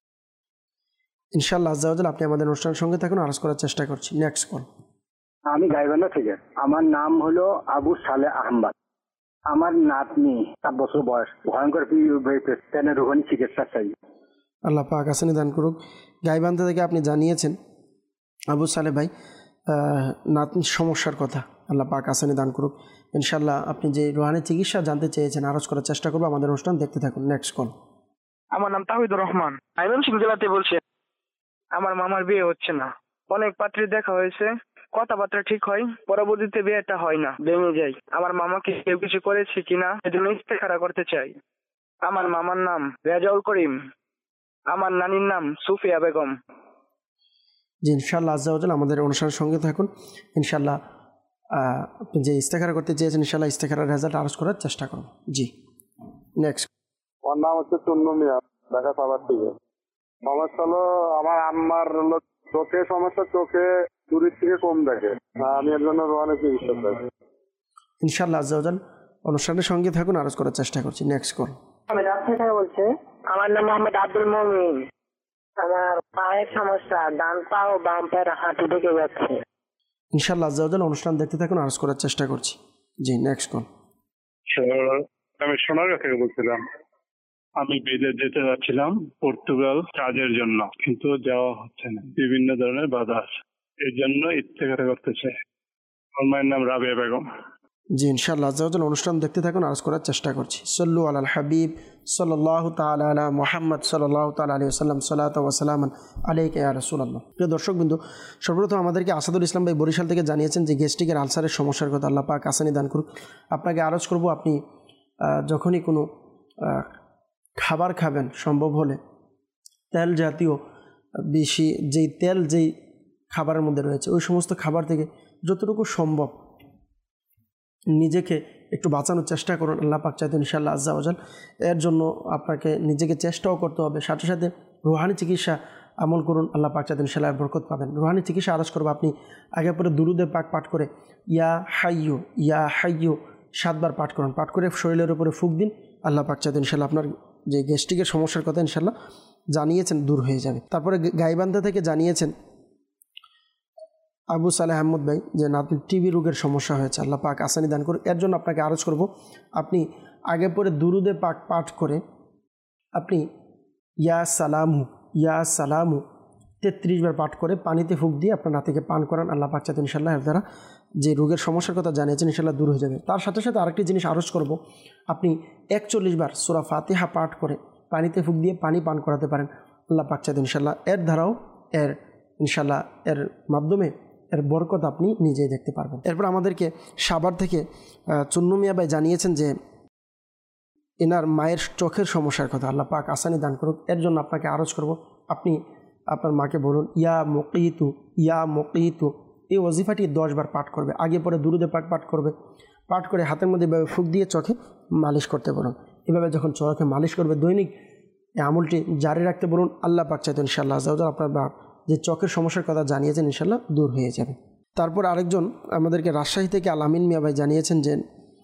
ইনশাআল্লাহ আজ্জা ওয়াজাল আপনি আমাদের অনুষ্ঠানের সঙ্গে থাকুন, আরজ করার চেষ্টা করছি। Next call. আমি গাইবান্ধা থেকে, আমার নাম হলো আবু সালে আহমদ। আমার নাতনি সাত বছর বয়স, ভয়ঙ্কর পেটের রোহানি চিকিৎসা চাই। আল্লাহ পাক আসানি দান করুক। গাইবান্ধা থেকে আপনি জানিয়েছেন আবু সালে ভাই নাতনির সমস্যার কথা, আল্লাহ পাক আসানি দান করুক। ইনশাল্লাহ আপনি যে রোহানি চিকিৎসা জানতে চেয়েছেন আরজ করার চেষ্টা করবো। আমাদের অনুষ্ঠান দেখতে থাকুন। Next call. আমার নাম তাহিদুর রহমান, ময়মনসিংহ জেলাতে বলছি। আমার মামার বিয়ে হচ্ছে না, অনেক পাত্রী দেখা হয়েছে, কথাবার্তা ঠিক হয়, পরবর্তীতে বিয়েটা হয় না, ভেঙে যায়। আমার মামাকে কেউ কিছু করেছে কিনা এজন্য ইস্তেখারা করতে চাই। আমার মামার নাম রেজাউল করিম, আমার নানির নাম সুফিয়া বেগম। জি ইনশাআল্লাহ আজ্জা ওয়াজাল আমাদের অনুষ্ঠানের সঙ্গে থাকুন। ইনশাআল্লাহ আপনি যে ইস্তেখারা করতে চেয়েছেন ইনশাআল্লাহ ইস্তেখারার রেজাল্ট আরজ করার চেষ্টা করুন। জি নেক্সট। আমার নাম হচ্ছে চুন্নু মিয়া, ঢাকা সাভার থেকে। সমস্যা হলো আমার আম্মার হলো চোখে সমস্যা, চোখে দূরের থেকে কম দেখে, আমি এর জন্য রোহানি চিকিৎসা চাই। ইনশাআল্লাহ আজ্জা ওয়াজাল অনুষ্ঠানের সঙ্গে থাকুন, আরজ করার চেষ্টা করছি। Next call. আমি রাজশাহী থেকে বলছি। আমার নাম মোহাম্মদ আব্দুল মুমিন। আমার পায়ের সমস্যা, ডান পা ও বাম পায়ের হাঁটু ঢুকে যাচ্ছে। ইনশাআল্লাহ আজ্জা ওয়াজাল অনুষ্ঠান দেখতে থাকুন, আরজ করার চেষ্টা করছি। জি নেক্সট কল। আমি সোনারগাঁ থেকে বলছিলাম। আমি বিদেশ যেতে যাচ্ছিলাম পর্তুগাল কাজের জন্য, কিন্তু যাওয়া হচ্ছে না, বিভিন্ন ধরনের বাধা আছে, এর জন্য ইস্তেখারা করতে চাই। আমার মায়ের নাম রাবিয়া বেগম। জি ইনশাআল্লাহ আজ্জা ওয়াজাল অনুষ্ঠান দেখতে থাকুন, আরজ করার চেষ্টা করছি। সল্লু আলাল হাবিব সাল্লাল্লাহু তাআলা আলা মুহাম্মদ সাল্লাল্লাহু তাআলা আলাইহি ওয়াসাল্লাম, সালাতু ওয়া সালামান আলাইকা ইয়া রাসূলুল্লাহ। প্রিয় দর্শকবৃন্দ, সর্বপ্রথম আমাদেরকে আসাদুল ইসলাম ভাই বরিশাল থেকে জানিয়েছেন যে গ্যাস্ট্রিকের আলসারের সমস্যার কথা, আল্লাহ পাক আসানি দান করুক। আপনাকে আরজ করব, আপনি যখনই কোনো খাবার খাবেন সম্ভব হলে তেল জাতীয় বেশি যেই তেল যেই খাবারের মধ্যে রয়েছে ওই সমস্ত খাবার থেকে যতটুকু সম্ভব নিজেকে একটু বাঁচানোর চেষ্টা করুন। আল্লাহ পাক চাইতে ইনশাআল্লাহ আজ্জা ওয়াজাল এর জন্য আপনাকে নিজেকে চেষ্টাও করতে হবে, সাথে সাথে রুহানি চিকিৎসা আমল করুন। আল্লাহ পাক চাইতে ইনশাআল্লাহ বরকত পাবেন। রুহানি চিকিৎসা আরজ করবো, আপনি আগে পরে দুরুদে পাক পাঠ করে ইয়া হাইয়ু ইয়া হাইয়ু সাতবার পাঠ করুন, পাঠ করে শরীরের উপরে ফুঁক দিন। আল্লাহ পাক চাইতে ইনশাআল্লাহ আপনার যে গ্যাস্ট্রিকের সমস্যার কথা ইনশাআল্লাহ জানিয়েছেন দূর হয়ে যাবে। তারপরে গাইবান্ধা থেকে জানিয়েছেন আবু সালেহ আহমদ ভাই যে নাতনির টিবি রোগের সমস্যা হয়েছে, আল্লাহ পাক আসানি দান করুন। এর জন্য আপনাকে আরজ করব, আপনি আগে পরে দুরুদে পাক পাঠ করে আপনি ইয়া সালামু ইয়া সালামু তেত্রিশ বার পাঠ করে পানিতে ফুঁক দিয়ে আপনার নাতিকে পান করান। আল্লাহ পাক চাইতে ইনশাআল্লাহ এর দ্বারা যে রোগের সমস্যার কথা জানিয়েছেন ইনশাআল্লাহ দূর হয়ে যাবে। তার সাথে সাথে আরেকটি জিনিস আরজ করব, আপনি একচল্লিশ বার সূরা ফাতিহা পাঠ করে পানিতে ফুঁক দিয়ে পানি পান করাতে পারেন। আল্লাহ পাক চাইতে ইনশাআল্লাহ এর দ্বারাও এর ইনশাআল্লাহ এর মাধ্যমে এর বরকত আপনি নিজেই দেখতে পারবেন। এরপর আমাদেরকে সাভার থেকে চুন্নু মিয়া ভাই জানিয়েছেন যে এনার মায়ের চোখের সমস্যার কথা, আল্লাহ পাক আসানি দান করুক। এর জন্য আপনাকে আরজ করব, আপনি আপনার মাকে বলুন ইয়া মুকিতু ইয়া মুকিতু, এই ওজিফাটি দশ বার পাঠ করবে, আগে পরে দুরুদে পাক পাঠ করবে, পাঠ করে হাতের মধ্যে এভাবে ফুঁক দিয়ে চোখে মালিশ করতে বলুন। এভাবে যখন চোখে মালিশ করবে দৈনিক এই আমলটি জারি রাখতে বলুন। আল্লাহ পাক চাইতেন ইনশাআল্লাহ আজ্জা ওয়াজাল আপনার বা যে চোখের সমস্যার কথা জানিয়েছেন ইনশাআল্লাহ দূর হয়ে যাবে। তারপর আরেকজন আমাদেরকে রাজশাহী থেকে আলামিন মিয়া ভাই জানিয়েছেন যে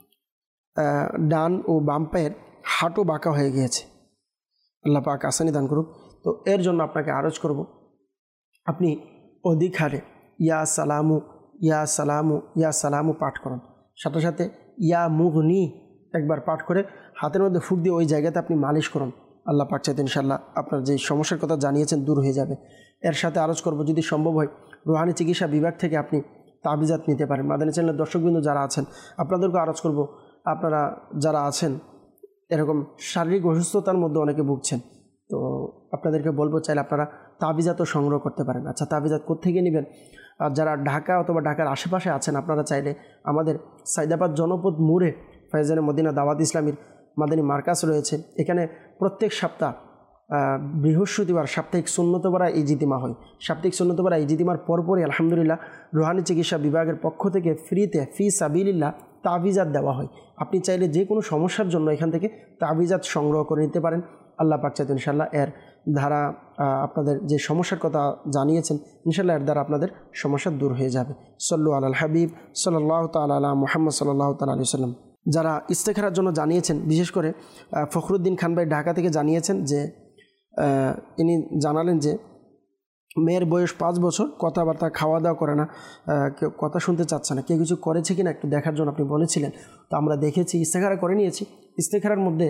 ডান ও বাম পায়ের হাঁটু বাঁকা হয়ে গিয়েছে, আল্লাহ পাক আসানি দান করুক। তো এর জন্য আপনাকে আরজ করব, আপনি অধিক হারে ইয়া সালামু ইয়া সালামু ইয়া সালামু পাঠ করুন, সাথে সাথে ইয়া মুগনি একবার পাঠ করে হাতের মধ্যে ফুঁক দিয়ে ওই জায়গাতে আপনি মালিশ করুন। আল্লাহ পাক চাইতে ইনশাআল্লাহ আপনার যে সমস্যার কথা জানিয়েছেন দূর হয়ে যাবে। এর সাথে আরজ করব, যদি সম্ভব হয় রুহানি চিকিৎসা বিভাগ থেকে আপনি তাবিজাত নিতে পারেন। মাদানী চ্যানেলের দর্শকবৃন্দ যারা আছেন আপনাদেরকে আরজ করব, আপনারা যারা আছেন এরকম শারীরিক অসুস্থতার মধ্যে অনেকে ভুগছেন, তো আপনাদেরকে বলবো চাইলে আপনারা তাবিজাতও সংগ্রহ করতে পারেন। আচ্ছা তাবিজাত কোত্থেকে নেবেন? আর যারা ঢাকা অথবা ঢাকার আশেপাশে আছেন আপনারা চাইলে আমাদের সাইদাবাদ জনপদ মোড়ে ফয়জানে মদিনা দাওয়াত ইসলামীর মাদানী মার্কাজ রয়েছে, এখানে প্রত্যেক সপ্তাহ বৃহস্পতিবার সাপ্তাহিক সুন্নতপাড়া ইজতিমা হয়। সাপ্তাহিক সুন্নতপাড়া ইজতিমার পরপরই আলহামদুলিল্লাহ রুহানি চিকিৎসা বিভাগের পক্ষ থেকে ফ্রিতে ফি সাবিলিল্লাহ তাবিজাত দেওয়া হয়। আপনি চাইলে যে কোনো সমস্যার জন্য এখান থেকে তাবিজাত সংগ্রহ করে নিতে পারেন। আল্লাহ পাক চাইতে ইনশাআল্লাহ এর ধারা আপনাদের যে সমস্যার কথা জানিয়েছেন ইনশাআল্লাহ এর দ্বারা আপনাদের সমস্যা দূর হয়ে যাবে। সল্লু আলাল হাবিব সাল্লাল্লাহু তাআলা আলা মুহাম্মদ সাল্লাল্লাহু তাআলা আলাইহি ওয়াসাল্লাম। যারা ইস্তেখারার জন্য জানিয়েছেন, বিশেষ করে ফখরুদ্দিন খান ভাই ঢাকা থেকে জানিয়েছেন যে ইনি জানালেন যে মেয়ের বয়স পাঁচ বছর, কথাবার্তা খাওয়া দাওয়া করে না, কেউ কথা শুনতে চাচ্ছে না, কেউ কিছু করেছে কিনা একটু দেখার জন্য আপনি বলেছিলেন। তো আমরা দেখেছি, ইস্তেখারা করে নিয়েছি। ইস্তেখারার মধ্যে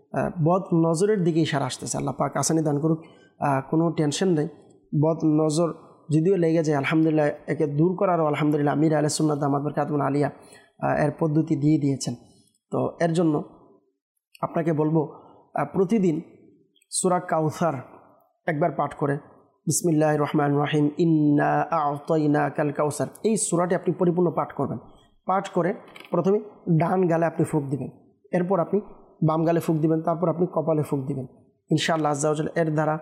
বদ নজরের দিকে ইশারা আসতেছে। আল্লাহ পাক আসানি দান করুক, কোনো টেনশন নেই। বদ নজর যদিও লেগে যায়, আলহামদুলিল্লাহ একে দূর করারও আলহামদুলিল্লাহ আমির আহলে সুন্নাত দামাত বরকাতুহুল আলিয়া এর পদ্ধতি দিয়ে দিয়েছেন। তো এর জন্য আপনাকে বলবো প্রতিদিন সূরা কাউসার একবার পাঠ করে বিসমিল্লাহির রহমানির রহিম ইন্না আ'তাইনাকাল কাউসার, এই সূরাটি আপনি পরিপূর্ণ পাঠ করবেন। পাঠ করে প্রথমে ডান গালে আপনি ফুঁক দিবেন, এরপর আপনি বাম গালে ফুঁক দিবেন, তারপর আপনি কপালে ফুঁক দিবেন। ইনশাআল্লাহ আজ্জা ওয়া জাল্লা এর দ্বারা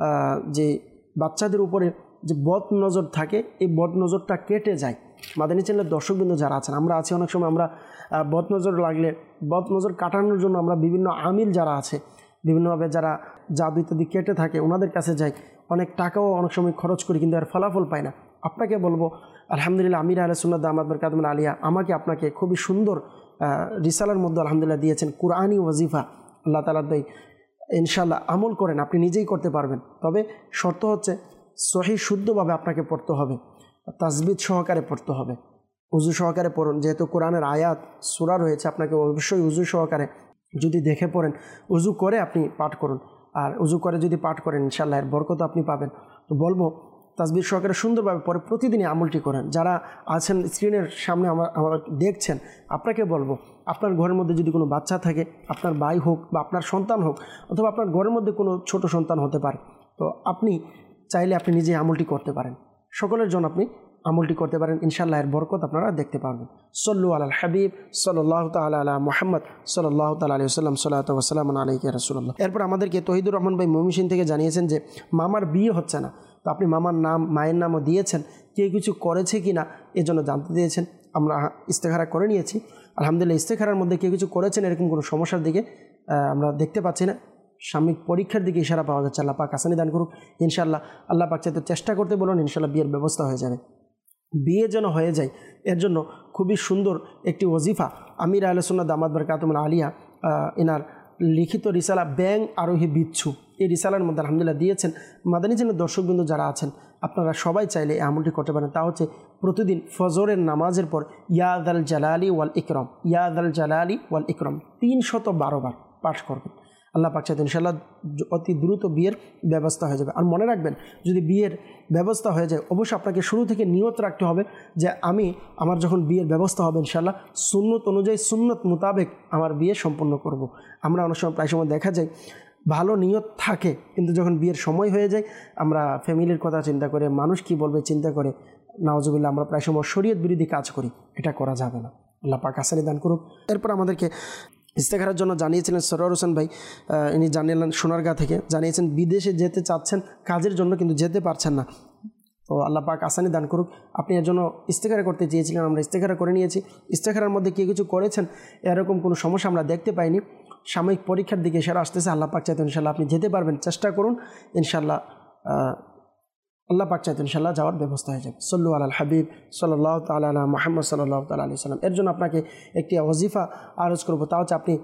যে বাচ্চাদের উপরে যে বদ নজর থাকে, এই বদ নজরটা কেটে যায়। মাদানী চ্যানেলের দর্শকবৃন্দ যারা আছেন, আমরা আছি অনেক সময় আমরা বদ নজর লাগলে বদ নজর কাটানোর জন্য আমরা বিভিন্ন আমিল যারা আছে, বিভিন্নভাবে যারা জাদু ইত্যাদি কেটে থাকে ওনাদের কাছে যাই, অনেক টাকাও অনেক সময় খরচ করি, কিন্তু এর ফলাফল পাই না। আপনাকে বলবো আলহামদুলিল্লাহ আমির আহলে সুন্নাত দামাত বরকাতুহুল আলিয়া আমাকে আপনাকে খুবই সুন্দর রিসালার মধ্যে আলহামদুলিল্লাহ দিয়েছেন কুরআনি ওয়াজিফা। আল্লাহ তাআলা দেয়, ইনশাআল্লাহ আমল করেন, আপনি নিজেই করতে পারবেন। তবে শর্ত হচ্ছে সহি শুদ্ধভাবে আপনাকে পড়তে হবে, তাজবিদ সহকারে পড়তে হবে, উজু সহকারে পড়ুন। যেহেতু কোরআনের আয়াত সূরা রয়েছে, আপনাকে অবশ্যই উজু সহকারে যদি দেখে পড়েন, উজু করে আপনি পাঠ করুন। আর উজু করে যদি পাঠ করেন ইনশাআল্লাহ এর বরকত আপনি পাবেন। তো বলবো তাসবিহ সহকারে সুন্দরভাবে পরে প্রতিদিনই আমলটি করেন। যারা আছেন স্ক্রিনের সামনে আমার আমার দেখছেন, আপনাকে বলবো আপনার ঘরের মধ্যে যদি কোনো বাচ্চা থাকে, আপনার ভাই হোক বা আপনার সন্তান হোক, অথবা আপনার ঘরের মধ্যে কোনো ছোট সন্তান হতে পারে, তো আপনি চাইলে আপনি নিজে আমলটি করতে পারেন, সকলের জন্য আপনি আমলটি করতে পারেন। ইনশাআল্লাহ এর বরকত আপনারা দেখতে পারবেন। সল্লু আলাল হাবিব সাল্লাল্লাহু তাআলা আলা মুহাম্মদ সাল্লাল্লাহু তাআলা আলাইহি ওয়াসাল্লাম, সাল্লাতু ওয়া সালামু আলাইকা ইয়া রাসূলুল্লাহ। এরপর আমাদেরকে তৌহিদুর রহমান ভাই ময়মনসিংহ থেকে জানিয়েছেন যে মামার বিয়ে হচ্ছে না, তো আপনি মামার নাম মায়ের নামও দিয়েছেন, কে কিছু করেছে কি না এজন্য জানতে দিয়েছেন। আমরা ইস্তেখারা করে নিয়েছি আলহামদুলিল্লাহ। ইস্তেখারার মধ্যে কেউ কিছু করেছেন এরকম কোনো সমস্যার দিকে আমরা দেখতে পাচ্ছি না, সাময়িক পরীক্ষার দিকে ইশারা পাওয়া যাচ্ছে। আল্লাহ পাক আসানি দান করুক ইনশাআল্লাহ। আল্লাহ পাক চাইতে চেষ্টা করতে বলুন, ইনশাআল্লাহ বিয়ের ব্যবস্থা হয়ে যাবে। বিয়ে যেন হয়ে যায় এর জন্য খুবই সুন্দর একটি ওজিফা আমির আহলে সুন্নাত দামাত বরকাতুহুল আলিয়া এনার লিখিত রিসালা ব্যাং আরোহী বিচ্ছু, এই রিসালার মধ্যে আলহামদুলিল্লাহ দিয়েছেন। মাদানী চ্যানেলের দর্শকবৃন্দ যারা আছেন আপনারা সবাই চাইলে এই আমলটি করতে পারেন। তা হচ্ছে প্রতিদিন ফজরের নামাজের পর ইয়াদ আল জালালি ওয়াল ইকরাম, ইয়াদ আল জালালি ওয়াল ইকরাম তিনশত বারো বার পাঠ করবেন। আল্লাহ পাক চাইতে ইনশাআল্লাহ অতি দ্রুত বিয়ের ব্যবস্থা হয়ে যাবে। আর মনে রাখবেন, যদি বিয়ের ব্যবস্থা হয়ে যায় অবশ্যই আপনাকে শুরু থেকে নিয়ত রাখতে হবে যে আমি আমার যখন বিয়ের ব্যবস্থা হবে ইনশাআল্লাহ সুন্নত অনুযায়ী সুন্নত মোতাবেক আমার বিয়ে সম্পন্ন করব। আমরা অনেক সময় প্রায় সময় দেখা যায় ভালো নিয়ত থাকে, কিন্তু যখন বিয়ের সময় হয়ে যায় আমরা ফ্যামিলির কথা চিন্তা করে, মানুষ কি বলবে চিন্তা করে, নাউজুবিল্লাহ আমরা প্রায় সময় শরীয়ত বিরোধী কাজ করি। এটা করা যাবে না। আল্লাহ পাক আসানি দান করুক। এরপর আমাদেরকে ইস্তেখারার জন্য জানিয়েছিলেন সরোয়ার হোসেন ভাই, ইনি জানিয়েলেন সোনারগাঁ থেকে, জানিয়েছেন বিদেশে যেতে চাচ্ছেন কাজের জন্য কিন্তু যেতে পারছেন না। তো আল্লাহ পাক আসানি দান করুক। আপনি এর জন্য ইস্তেখারা করতে চেয়েছিলেন, আমরা ইস্তেখারা করে নিয়েছি। ইস্তেখারার মধ্যে কে কিছু করেছেন এরকম কোনো সমস্যা আমরা দেখতে পাইনি। সাময়িক পরীক্ষার দিকে সেরা আসতেছে, আল্লাহ পাক চাইতে ইনশাআল্লাহ আপনি যেতে পারবেন, চেষ্টা করুন ইনশাআল্লাহ। আল্লাহ পাক চাইতে ইনশাআল্লাহ যাওয়ার ব্যবস্থা হয়ে যাবে। সল্লু আলাল হাবিব সাল্লাল্লাহু তাআলা আলা মুহাম্মদ সাল্লাল্লাহু তাআলা আলাইহি ওয়াসাল্লাম। এর জন্য আপনাকে একটি ওয়াজিফা আরজ করব, তা হচ্ছে আপনি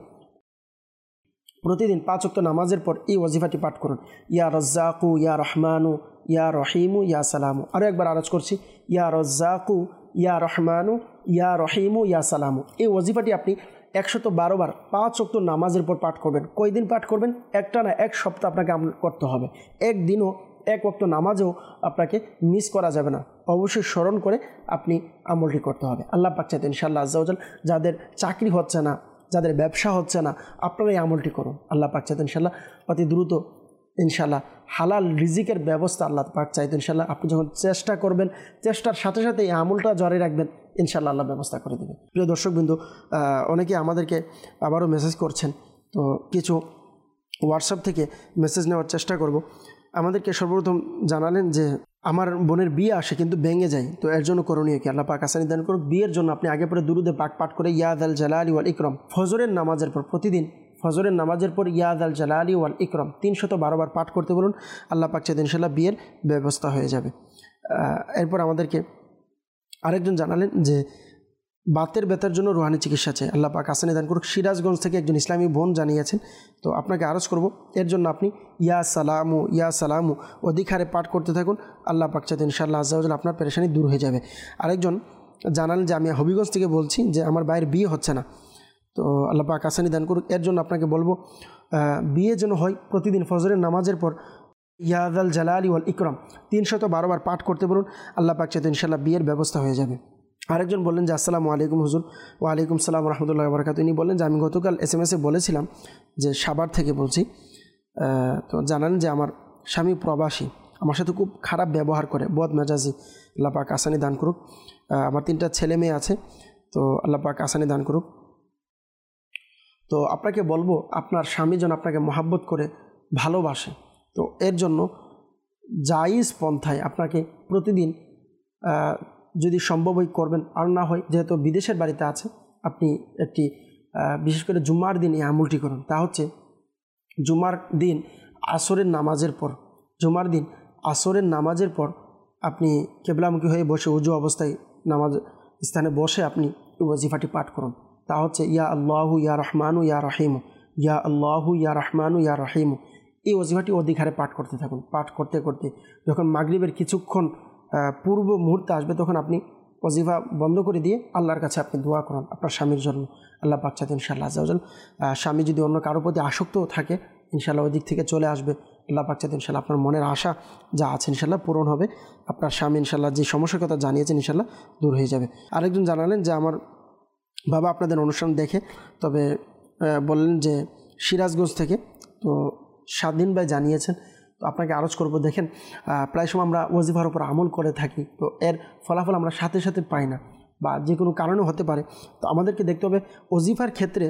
প্রতিদিন পাঁচ ওয়াক্ত নামাজের পর এই ওয়াজিফাটি পাঠ করুন। ইয়া রাজ্জাকু ইয়া রহমানু ইয়া রহিমু ইয়া সালামু। আরও একবার আরজ করছি, ইয়া রাজ্জাকু ইয়া রহমানু ইয়া রহিমু ইয়া সালামু। এই ওয়াজিফাটি আপনি একশত বারো বার পাঁচ ওয়াক্ত নামাজের পর পাঠ করবেন। কয়দিন পাঠ করবেন? একটা না, এক সপ্তাহ আপনাকে আমল করতে হবে। একদিনও এক ওয়াক্ত নামাজও আপনাকে মিস করা যাবে না, অবশ্যই স্মরণ করে আপনি আমলটি করতে হবে। আল্লাহ পাক চাইতে ইনশাআল্লাহ আজ্জা ওয়া জাল যাদের চাকরি হচ্ছে না, যাদের ব্যবসা হচ্ছে না, আপনারা এই আমলটি করুন। আল্লাহ পাক চাইতে ইনশাআল্লাহ অতি দ্রুত ইনশাআল্লাহ হালাল রিজিকের ব্যবস্থা আল্লাহ পাক চাইতে ইনশাআল্লাহ আপনি যখন চেষ্টা করবেন, চেষ্টার সাথে সাথে এই আমলটা জারি রাখবেন, ইনশাআল্লাহ আল্লাহ ব্যবস্থা করে দেবে। প্রিয় দর্শকবৃন্দ, অনেকে আমাদেরকে আবারও মেসেজ করছেন, তো কিছু হোয়াটসঅ্যাপ থেকে মেসেজ নেওয়ার চেষ্টা করব। আমাদেরকে সর্বপ্রথম জানালেন যে আমার বোনের বিয়ে আসে কিন্তু ভেঙে যায়, তো এর জন্য করণীয় কি? আল্লাহ পাক আসানি দান করুক। বিয়ের জন্য আপনি আগে পরে দুরুদে পাক পাঠ করে ইয়াদ আল জালালি ওয়াল ইকরাম ফজরের নামাজের পর, প্রতিদিন ফজরের নামাজের পর ইয়াদ আল জালালি ওয়াল ইকরাম তিনশত বারো বার পাঠ করতে বলুন। আল্লাহ পাক চাইতে ইনশাআল্লাহ বিয়ের ব্যবস্থা হয়ে যাবে। এরপর আমাদেরকে আরেকজন জানালেন যে বাতের ব্যথার জন্য রুহানি চিকিৎসা চাই, আল্লাহ পাক আসানি দান করুক। সিরাজগঞ্জ থেকে একজন ইসলামী বোন জানিয়েছেন, তো আপনাকে আরজ করব এর জন্য আপনি ইয়া সালামু ইয়া সালামু অধিক হারে পাঠ করতে থাকুন, আল্লাহ পাক চাইতে ইনশাআল্লাহ আজ্জা ওয়া জাল আপনার পেরেশানি দূর হয়ে যাবে। আরেকজন জানালেন যে আমি হবিগঞ্জ থেকে বলছি যে আমার ভাইয়ের বিয়ে হচ্ছে না, তো আল্লাহ পাক আসানি দান করুক। এর জন্য আপনাকে বলবো বিয়ে যেন হয় প্রতিদিন ফজরের নামাজের পর ইয়া যাল জালালি ওয়াল ইকরাম তিনশত বারো বার পাঠ করতে বলুন, আল্লাহ পাক চাইতে ইনশাআল্লাহ বিয়ের ব্যবস্থা হয়ে যাবে। আরেকজন বললেন যে আসসালামু আলাইকুম হুজুর। ওয়ালাইকুম সালাম রহমতুল্লাহ বরকাতুহু। ইনি বললেন যে আমি গতকাল এস এম এসে বলেছিলাম যে সাভার থেকে বলছি, তো জানান যে আমার স্বামী প্রবাসী, আমার সাথে খুব খারাপ ব্যবহার করে, বদ মেজাজি, আল্লাহ পাক আসানি দান করুক। আমার তিনটা ছেলে মেয়ে আছে, তো আল্লাহ পাক আসানি দান করুক। তো আপনাকে বলবো আপনার স্বামী যেন আপনাকে মহাব্বত করে ভালোবাসে, তো এর জন্য জায়েজ পন্থায় আপনাকে প্রতিদিন যদি সম্ভব হয় করবেন, আর না হয় যেহেতু বিদেশের বাড়িতে আছে আপনি একটি বিশেষ করে জুমার দিন এই আমলটি করুন। তা হচ্ছে জুমার দিন আসরের নামাজের পর, জুমার দিন আসরের নামাজের পর আপনি কেবলামুখী হয়ে বসে উজু অবস্থায় নামাজ স্থানে বসে আপনি ওয়াজিফাটি পাঠ করুন। তা হচ্ছে ইয়া আল্লাহু ইয়া রহমানু ইয়া রহিমু, ইয়া আল্লাহু ইয়া রহমানু ইয়া রহিমু। এই ওয়াজিফাটি অধিক হারে পাঠ করতে থাকুন। পাঠ করতে করতে যখন মাগরিবের কিছুক্ষণ পূর্ব মুহূর্তে আসবে তখন আপনি ওয়াজিফা বন্ধ করে দিয়ে আল্লাহর কাছে আপনি দোয়া করুন আপনার স্বামীর জন্য, আল্লাহ পাক চাইতে ইনশাআল্লাহ আজ্জা ওয়া জাল স্বামী যদি অন্য কারোর প্রতি আসক্তও থাকে ইনশাআল্লাহ ওই দিক থেকে চলে আসবে, আল্লাহ পাক চাইতে ইনশাআল্লাহ আপনার মনের আশা যা আছে ইনশাআল্লাহ পূরণ হবে, আপনার স্বামী ইনশাআল্লাহ যে সমস্যার কথা জানিয়েছেন ইনশাআল্লাহ দূর হয়ে যাবে। আরেকজন জানালেন যে আমার বাবা আপনাদের অনুষ্ঠান দেখে, তবে বললেন যে সিরাজগঞ্জ থেকে, তো স্বাধীন ভাই জানিয়েছেন, তো আপনাকে আরজ করব দেখেন প্রায় সময় আমরা ওয়াজিফার উপর আমল করে থাকি, তো এর ফলাফল আমরা সাথে সাথে পাই না বা যে কোনো কারণে হতে পারে, তো আমাদেরকে দেখতে হবে ওয়াজিফার ক্ষেত্রে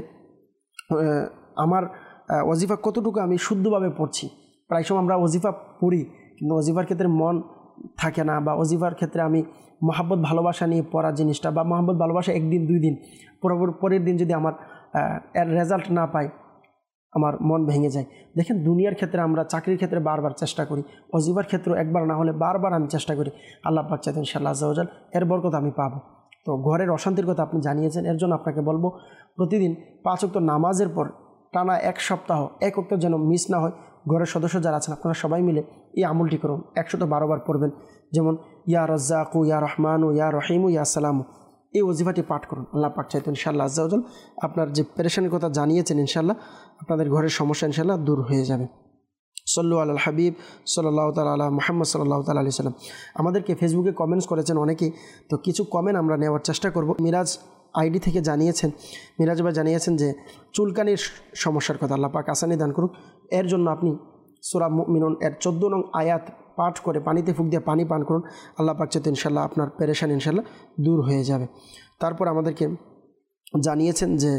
আমার ওয়াজিফা কতটুকু আমি শুদ্ধভাবে পড়ছি। প্রায় সময় আমরা ওয়াজিফা পড়ি কিন্তু ওয়াজিফার ক্ষেত্রে মন থাকে না, বা ওয়াজিফার ক্ষেত্রে আমি মহাব্বত ভালোবাসা নিয়ে পড়া জিনিসটা বা মহাব্বত ভালোবাসা একদিন দুই দিন পরের দিন যদি আমার এর রেজাল্ট না পাই আমার মন ভেঙে যায়। দেখেন দুনিয়ার ক্ষেত্রে আমরা চাকরির ক্ষেত্রে বারবার চেষ্টা করি, ওয়াজিফার ক্ষেত্রে একবার না হলে বারবার আমি চেষ্টা করি, আল্লাহ পাক চাইতেন ইনশাআল্লাহ আজ্জা ওয়া জাল এর বরকত আমি পাবো। তো ঘরের অশান্তির কথা আপনি জানিয়েছেন, এর জন্য আপনাকে বলবো প্রতিদিন পাঁচ ওয়াক্ত নামাজের পর টানা এক সপ্তাহ এক ওয়াক্ত যেন মিস না হয়। ঘরের সদস্য যারা আছেন আপনারা সবাই মিলে এই আমলটি করুন, একশত বারো বার পড়বেন, যেমন ইয়া রাজ্জাকু ইয়া রহমানু ইয়া রহিমু ইয়া সালামু, এই ওয়াজিফাটি পাঠ করুন। আল্লাহ পাক চাইতেন ইনশাআল্লাহ আজ্জা ওয়া জাল আপনার যে পেরেশানির কথা জানিয়েছেন ইনশাআল্লাহ আপনাদের ঘরের সমস্যা ইনশাআল্লাহ দূর হয়ে যাবে। সল্লু আলাল হাবিব সাল্লাল্লাহু তাআলা আলা মুহাম্মদ সাল্লাল্লাহু তাআলা আলাইহি সাল্লাম। আমাদেরকে ফেসবুকে কমেন্টস করেছেন অনেকেই, তো কিছু কমেন্ট আমরা নেওয়ার চেষ্টা করব। মিরাজ আইডি থেকে জানিয়েছেন, মিরাজ ভাই জানিয়েছেন যে চুলকানির সমস্যার কথা, আল্লাহ পাক আসানি দান করুক। এর জন্য আপনি সূরা মুমিনুন এর চোদ্দ নং আয়াত পাঠ করে পানিতে ফুঁক দিয়ে পানি পান করুন, আল্লাহ পাক চাইতে ইনশাআল্লাহ আপনার পেরেশানি ইনশাআল্লাহ দূর হয়ে যাবে। তারপর আমাদেরকে জানিয়েছেন যে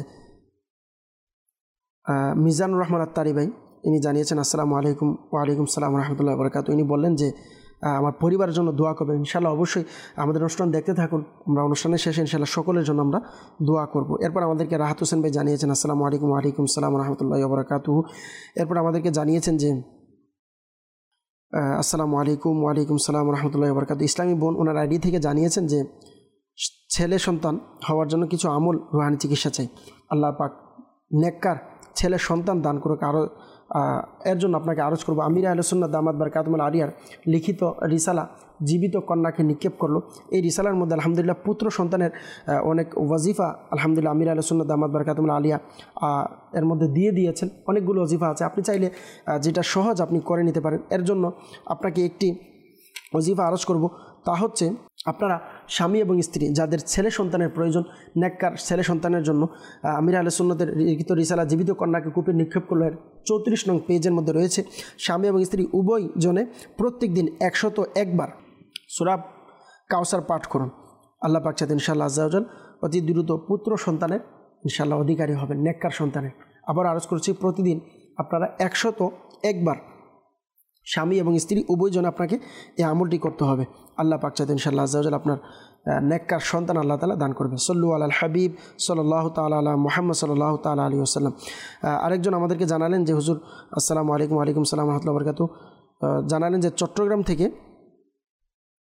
মিজানুর রহমান আত্তারি ভাই, ইনি জানিয়েছেন আসসালামু আলাইকুম। ওয়ালাইকুম সালাম রহমতুল্লাহ বরকাতুহু। ইনি বললেন যে আমার পরিবারের জন্য দোয়া করবেন। ইনশাআল্লাহ অবশ্যই আমাদের অনুষ্ঠান দেখতে থাকুন, আমরা অনুষ্ঠানের শেষে ইনশাআল্লাহ সকলের জন্য আমরা দোয়া করব। এরপর আমাদেরকে রাহাত হোসেন ভাই জানিয়েছেন আসসালামু আলাইকুম। ওয়ালাইকুম সালাম রহমতুল্লাহ বরকাতুহু। এরপর আমাদেরকে জানিয়েছেন যে আসসালামু আলাইকুম। ওয়ালাইকুম সালাম রহমতুল্লাহ বরকাতুহু। ইসলামী বোন ওনার আইডি থেকে জানিয়েছেন যে ছেলে সন্তান হওয়ার জন্য কিছু আমল রুহানি চিকিৎসা চাই, আল্লাহ পাক নেককার ছেলে সন্তান দান করুক। আরও এর জন্য আপনাকে আরজ করবো আমির আহলে সুন্নাত দামাত বারকাতুহুল আলিয়ার লিখিত রিসালা জীবিত কন্যাকে নিক্ষেপ করলো। এই রিসালার মধ্যে আলহামদুলিল্লাহ পুত্র সন্তানের অনেক ওয়াজিফা আলহামদুলিল্লাহ আমির আহলে সুন্নাত দামাত বারকাতুহুল আলিয়া এর মধ্যে দিয়ে দিয়েছেন। অনেকগুলো ওয়াজিফা আছে, আপনি চাইলে যেটা সহজ আপনি করে নিতে পারেন। এর জন্য আপনাকে একটি ওয়াজিফা আরজ করব, তা হচ্ছে আপনারা স্বামী এবং স্ত্রী যাদের ছেলে সন্তানের প্রয়োজন, নেককার ছেলে সন্তানের জন্য আমির আহলে সুন্নাতের লিখিত রিসালা জীবিত কন্যাকে কূপে নিক্ষেপ করলো এর চৌত্রিশ নং পেজের মধ্যে রয়েছে। স্বামী এবং স্ত্রী উভয় জনে প্রত্যেক দিন একশত একবার সূরা কাউসার পাঠ করুন, আল্লাহ পাক চাইতেন ইনশাআল্লাহ আজ্জা ওয়া জাল অতি দ্রুত পুত্র সন্তানের ইনশাআল্লাহ অধিকারী হবেন, নেককার সন্তানের। আবার আরজ করছি প্রতিদিন আপনারা একশত একবার স্বামী এবং স্ত্রী উভয়জন আপনাকে এই আমলটি করতে হবে, আল্লাহ পাক চাইতেন ইনশাআল্লাহ আজ্জা ওয়া জাল আপনার নেককার সন্তান আল্লাহ তাআলা দান করবে। সল্লু আলাল হাবিব সাল্লাল্লাহু তাআলা আলা মুহাম্মদ সাল্লাল্লাহু তাআলা আলাইহি ওয়াসাল্লাম। আরেকজন আমাদেরকে জানালেন যে হুজুর আসসালামু আলাইকুম। ওয়ালাইকুম সালাম ওয়া রাহমাতুল্লাহি ওয়া বারাকাতুহু। জানালেন যে চট্টগ্রাম থেকে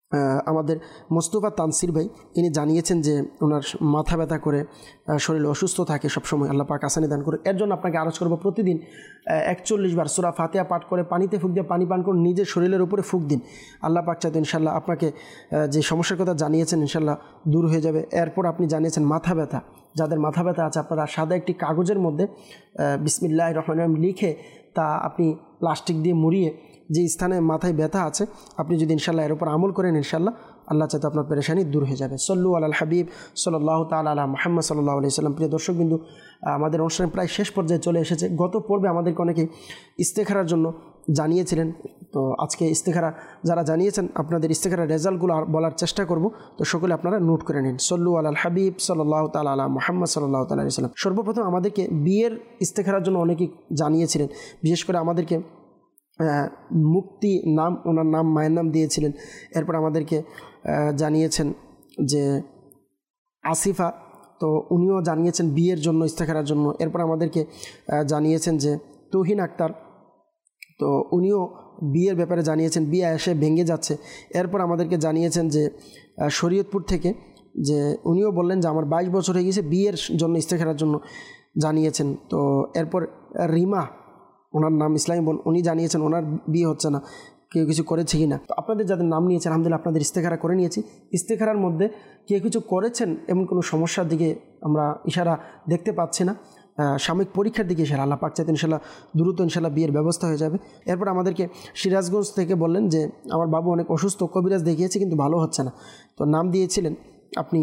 আমাদের মোস্তফা তানসির ভাই ইনি জানিয়েছেন যে ওনার মাথা ব্যথা করে, শরীর অসুস্থ থাকে সবসময়, আল্লাহ পাক আসানি দান করে। এর জন্য আপনাকে আরজ করবো প্রতিদিন একচল্লিশ বার সূরা ফাতিহা পাঠ করে পানিতে ফুঁক দিয়ে পানি পান করুন, নিজের শরীরের উপরে ফুঁক দিন। আল্লাহ পাক চাইতে ইনশাল্লাহ আপনাকে যে সমস্যার কথা জানিয়েছেন ইনশাল্লাহ দূর হয়ে যাবে। এরপর আপনি জানিয়েছেন মাথা ব্যথা, যাদের মাথা ব্যথা আছে আপনারা সাদা একটি কাগজের মধ্যে বিসমিল্লাহির রহমানির রহিম লিখে তা আপনি প্লাস্টিক দিয়ে মুড়িয়ে যে স্থানে মাথায় ব্যথা আছে আপনি যদি ইনশাল্লাহ এর উপর আমল করেন ইনশাল্লাহ আল্লাহ চাইতে আপনার পেরেশানি দূর হয়ে যাবে। সল্লু আলাল হাবিব সাল্লাল্লাহু তাআলা আলা মুহাম্মদ সাল্লাল্লাহু আলাইহি সাল্লাম। প্রিয় দর্শকবিন্দু, আমাদের অনুষ্ঠান প্রায় শেষ পর্যায়ে চলে এসেছে। গত পর্বে আমাদেরকে অনেকে ইস্তেখারার জন্য জানিয়েছিলেন, তো আজকে ইস্তেখারা যারা জানিয়েছেন আপনাদের ইস্তেখারার রেজাল্টগুলো বলার চেষ্টা করব, তো সকলে আপনারা নোট করে নিন। সল্লু আলাল হাবিব সাল্লাল্লাহু তাআলা আলা মুহাম্মদ সাল্লাল্লাহু তাআলা আলাইহি সাল্লাম। সর্বপ্রথম আমাদেরকে বিয়ের ইস্তেখারার জন্য অনেকেই জানিয়েছিলেন, বিশেষ করে আমাদেরকে মুক্তি নাম, ওনার নাম মায়ের নাম দিয়েছিলেন। এরপর আমাদেরকে জানিয়েছেন যে আসিফা, তো উনিও জানিয়েছেন বিয়ের জন্য ইস্তেখারার জন্য। এরপর আমাদেরকে জানিয়েছেন যে তুহিন আক্তার, তো উনিও বিয়ের ব্যাপারে জানিয়েছেন, বিয়ে এসে ভেঙে যাচ্ছে। এরপর আমাদেরকে জানিয়েছেন যে শরীয়তপুর থেকে, যে উনিও বললেন যে আমার বাইশ বছর হয়ে গেছে, বিয়ের জন্য ইস্তেখারার জন্য জানিয়েছেন। তো এরপর রিমা, ওনার নাম ইসলামী বোন, উনি জানিয়েছেন ওনার বিয়ে হচ্ছে না, কেউ কিছু করেছে কি না। তো আপনাদের যাদের নাম নিয়েছেন আলহামদুলিল্লাহ আপনাদের ইস্তেখারা করে নিয়েছি। ইস্তেখারার মধ্যে কেউ কিছু করেছেন এমন কোনো সমস্যার দিকে আমরা ইশারা দেখতে পাচ্ছি না, সাময়িক পরীক্ষার দিকে ইশারা। আল্লাহ পাক চাইতে ইনশাল্লাহ দ্রুত ইনশাল্লাহ বিয়ের ব্যবস্থা হয়ে যাবে। এরপর আমাদেরকে সিরাজগঞ্জ থেকে বললেন যে আমার বাবু অনেক অসুস্থ, কবিরাজ দেখিয়েছি কিন্তু ভালো হচ্ছে না। তো নাম দিয়েছিলেন আপনি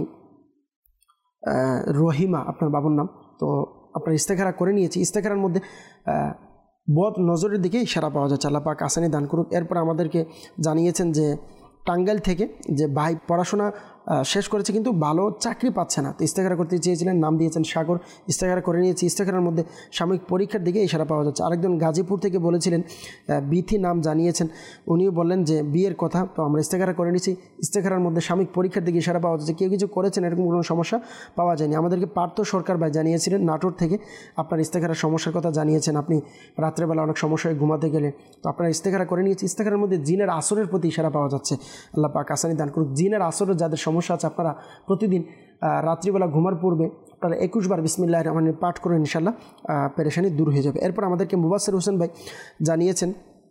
রহিমা, আপনার বাবুর নাম। তো আপনার ইস্তেখারা করে নিয়েছি। ইস্তেখারার মধ্যে বদ নজরের দিকে ইশারা পাওয়া যাচ্ছে, আল্লাহ পাক আসানি দান করুক। এরপর আমাদেরকে জানিয়েছেন যে টাঙ্গাইল থেকে যে ভাই পড়াশোনা শেষ করেছে কিন্তু ভালো চাকরি পাচ্ছে না, তো ইস্তেখারা করতে চেয়েছিলেন, নাম দিয়েছেন সাগর। ইস্তেখারা করে নিয়েছি। ইস্তেখারার মধ্যে সাময়িক পরীক্ষার দিকে ইশারা পাওয়া যাচ্ছে। আরেকজন গাজীপুর থেকে বলেছিলেন বিথি, নাম জানিয়েছেন, উনিও বললেন যে বিয়ের কথা, তো আমরা ইস্তেখারা করে নিয়েছি। ইস্তেখারার মধ্যে সাময়িক পরীক্ষার দিকে ইশারা পাওয়া যাচ্ছে, কেউ কিছু করেছেন এরকম কোনো সমস্যা পাওয়া যায়নি। আমাদেরকে পার্থ সরকার ভাই জানিয়েছিলেন নাটোর থেকে, আপনার ইস্তেখারার সমস্যার কথা জানিয়েছেন, আপনি রাত্রেবেলা অনেক সমস্যায় ঘুমাতে গেলে, তো আপনারা ইস্তেখারা করে নিয়েছি। ইস্তেখারার মধ্যে জিনের আসরের প্রতি ইশারা পাওয়া যাচ্ছে, আল্লাহ পাক আসানি দান করুক। জিনের আসরের যাদের সমস্যা আছে আপনারা প্রতিদিন রাত্রিবেলা ঘুমার পূর্বে আপনারা একুশ বার বিসমিল্লাহির রহমানির রহিম পাঠ করে ইনশাল্লাহ পেরেশানি দূর হয়ে যাবে। এরপর আমাদেরকে মুবাসসির হোসেন ভাই জানিয়েছেন,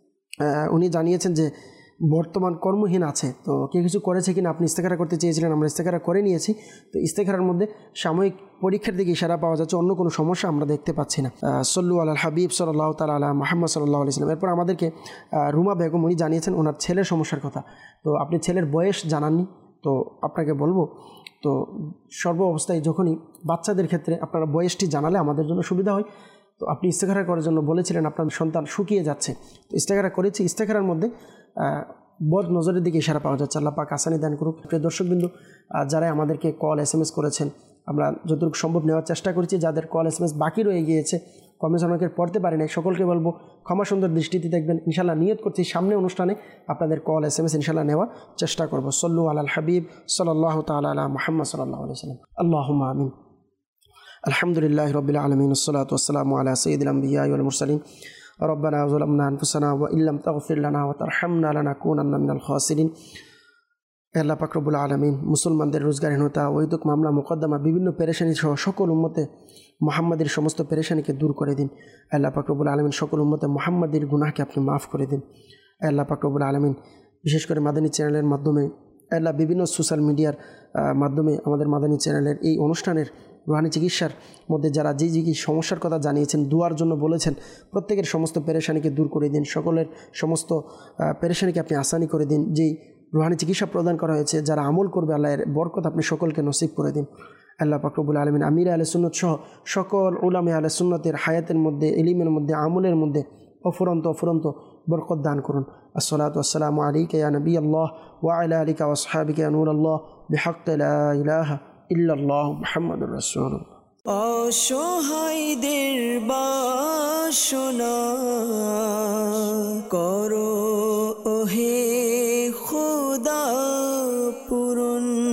উনি জানিয়েছেন যে বর্তমান কর্মহীন আছে, তো কেউ কিছু করেছে কিনা, আপনি ইস্তেখারা করতে চেয়েছিলেন, আমরা ইস্তেখারা করে নিয়েছি। তো ইস্তেখারার মধ্যে সাময়িক পরীক্ষার দিকে ইশারা পাওয়া যাচ্ছে, অন্য কোনো সমস্যা আমরা দেখতে পাচ্ছি না। সল্লু আলাল হাবিব সাল্লাল্লাহু তাআলা আলা মুহাম্মদ সাল্লাল্লাহু আলাইহি সাল্লাম। এরপর আমাদেরকে রুমা বেগম, উনি জানিয়েছেন ওনার ছেলের সমস্যার কথা, তো আপনি ছেলের বয়স জানাননি, তো আপনাকে বলবো তো সর্ব অবস্থায় যখনই বাচ্চাদের ক্ষেত্রে আপনারা বয়সটি জানালে আমাদের জন্য সুবিধা হয়। তো আপনি ইস্তেখারা করার জন্য বলেছিলেন আপনার সন্তান শুকিয়ে যাচ্ছে, তো ইস্তেখারা করেছি। ইস্তেখারার মধ্যে বদ নজরের দিকে ইশারা পাওয়া যাচ্ছে, আল্লাহ পাক আসানি দান করুক। প্রিয় দর্শকবিন্দু, যারা আমাদেরকে কল এস এম এস করেছেন আমরা যতটুকু সম্ভব নেওয়ার চেষ্টা করেছি। যাদের কল এস এম এস বাকি রয়ে গিয়েছে, কমেন্টস অনেকের পড়তে পারি নাই, সকলকে বলবো ক্ষমা সুন্দর দৃষ্টিতে দেখবেন। ইনশাল্লাহ নিয়ত করছি সামনে অনুষ্ঠানে আপনাদের কল এস এম এস ইনশাল্লাহ নেওয়ার চেষ্টা করবো। সল্লু আলাল হাবিব সাল্লাল্লাহু তাআলা আলা মুহাম্মদ সাল্লাল্লাহু আলাইহি সাল্লাম। আল্লাহুম্মা আমিন। আলহামদুলিল্লাহি রাব্বিল আলামিন, ওয়াসসালাতু ওয়াসসালামু আলা সাইয়্যিদিল আমবিয়া ওয়াল মুরসালিন। রব্বানা যালামনা আনফুসানা ওয়া ইল্লাম তাগফির লানা ওয়া তারহামনা লানাকুনান্না মিনাল খাসিরিন। আল্লাহ পাক রব্বুল আলামিন মুসলমানদের রোজগারহীনতা, ওইদুক মামলা মোকদ্দমা, বিভিন্ন পেরেশানি সহ সকল উম্মতে মুহাম্মাদের সমস্ত পেরেশানিকে দূর করে দিন। আল্লাহ পাক রব্বুল আলামিন সকল উম্মতে মুহাম্মাদের গুনাহকে আপনি মাফ করে দিন। আল্লাহ পাক রব্বুল আলামিন বিশেষ করে মাদানী চ্যানেলের মাধ্যমে, আল্লাহ বিভিন্ন সোশ্যাল মিডিয়ার মাধ্যমে আমাদের মাদানী চ্যানেলের এই অনুষ্ঠানের রুহানি চিকিৎসার মধ্যে যারা যে যে সমস্যার কথা জানিয়েছেন, দুয়ার জন্য বলেছেন, প্রত্যেকের সমস্ত পেরেশানিকে দূর করে দিন। সকলের সমস্ত পেরেশানিকে আপনি আসানি করে দিন। যেই রুহানি চিকিৎসা প্রদান করা হয়েছে যারা আমল করবে, আল্লাহর বরকত আপনি সকলকে নসিব করে দিন। আল্লাহ পাক রব্বুল আলামিন আমির আহলে সুন্নাত সহ সকল উলামা আহলে সুন্নাতের হায়াতের মধ্যে, ইলমের মধ্যে, আমলের মধ্যে অফুরন্ত অফুরন্ত বরকত দান করুন। আসসালাতু ওয়াসসালামু আলাইকা ইয়া নবী আল্লাহ ওয়া আলা আলিকা ওয়া আসহাবিকা ইয়া নূর আল্লাহ বিহাক্কি লা ইলাহা ইল্লাল্লাহ মুহাম্মাদুর রাসূলুল্লাহ। অসহায়দের বাসনা করো ওহে খোদা পূরণ।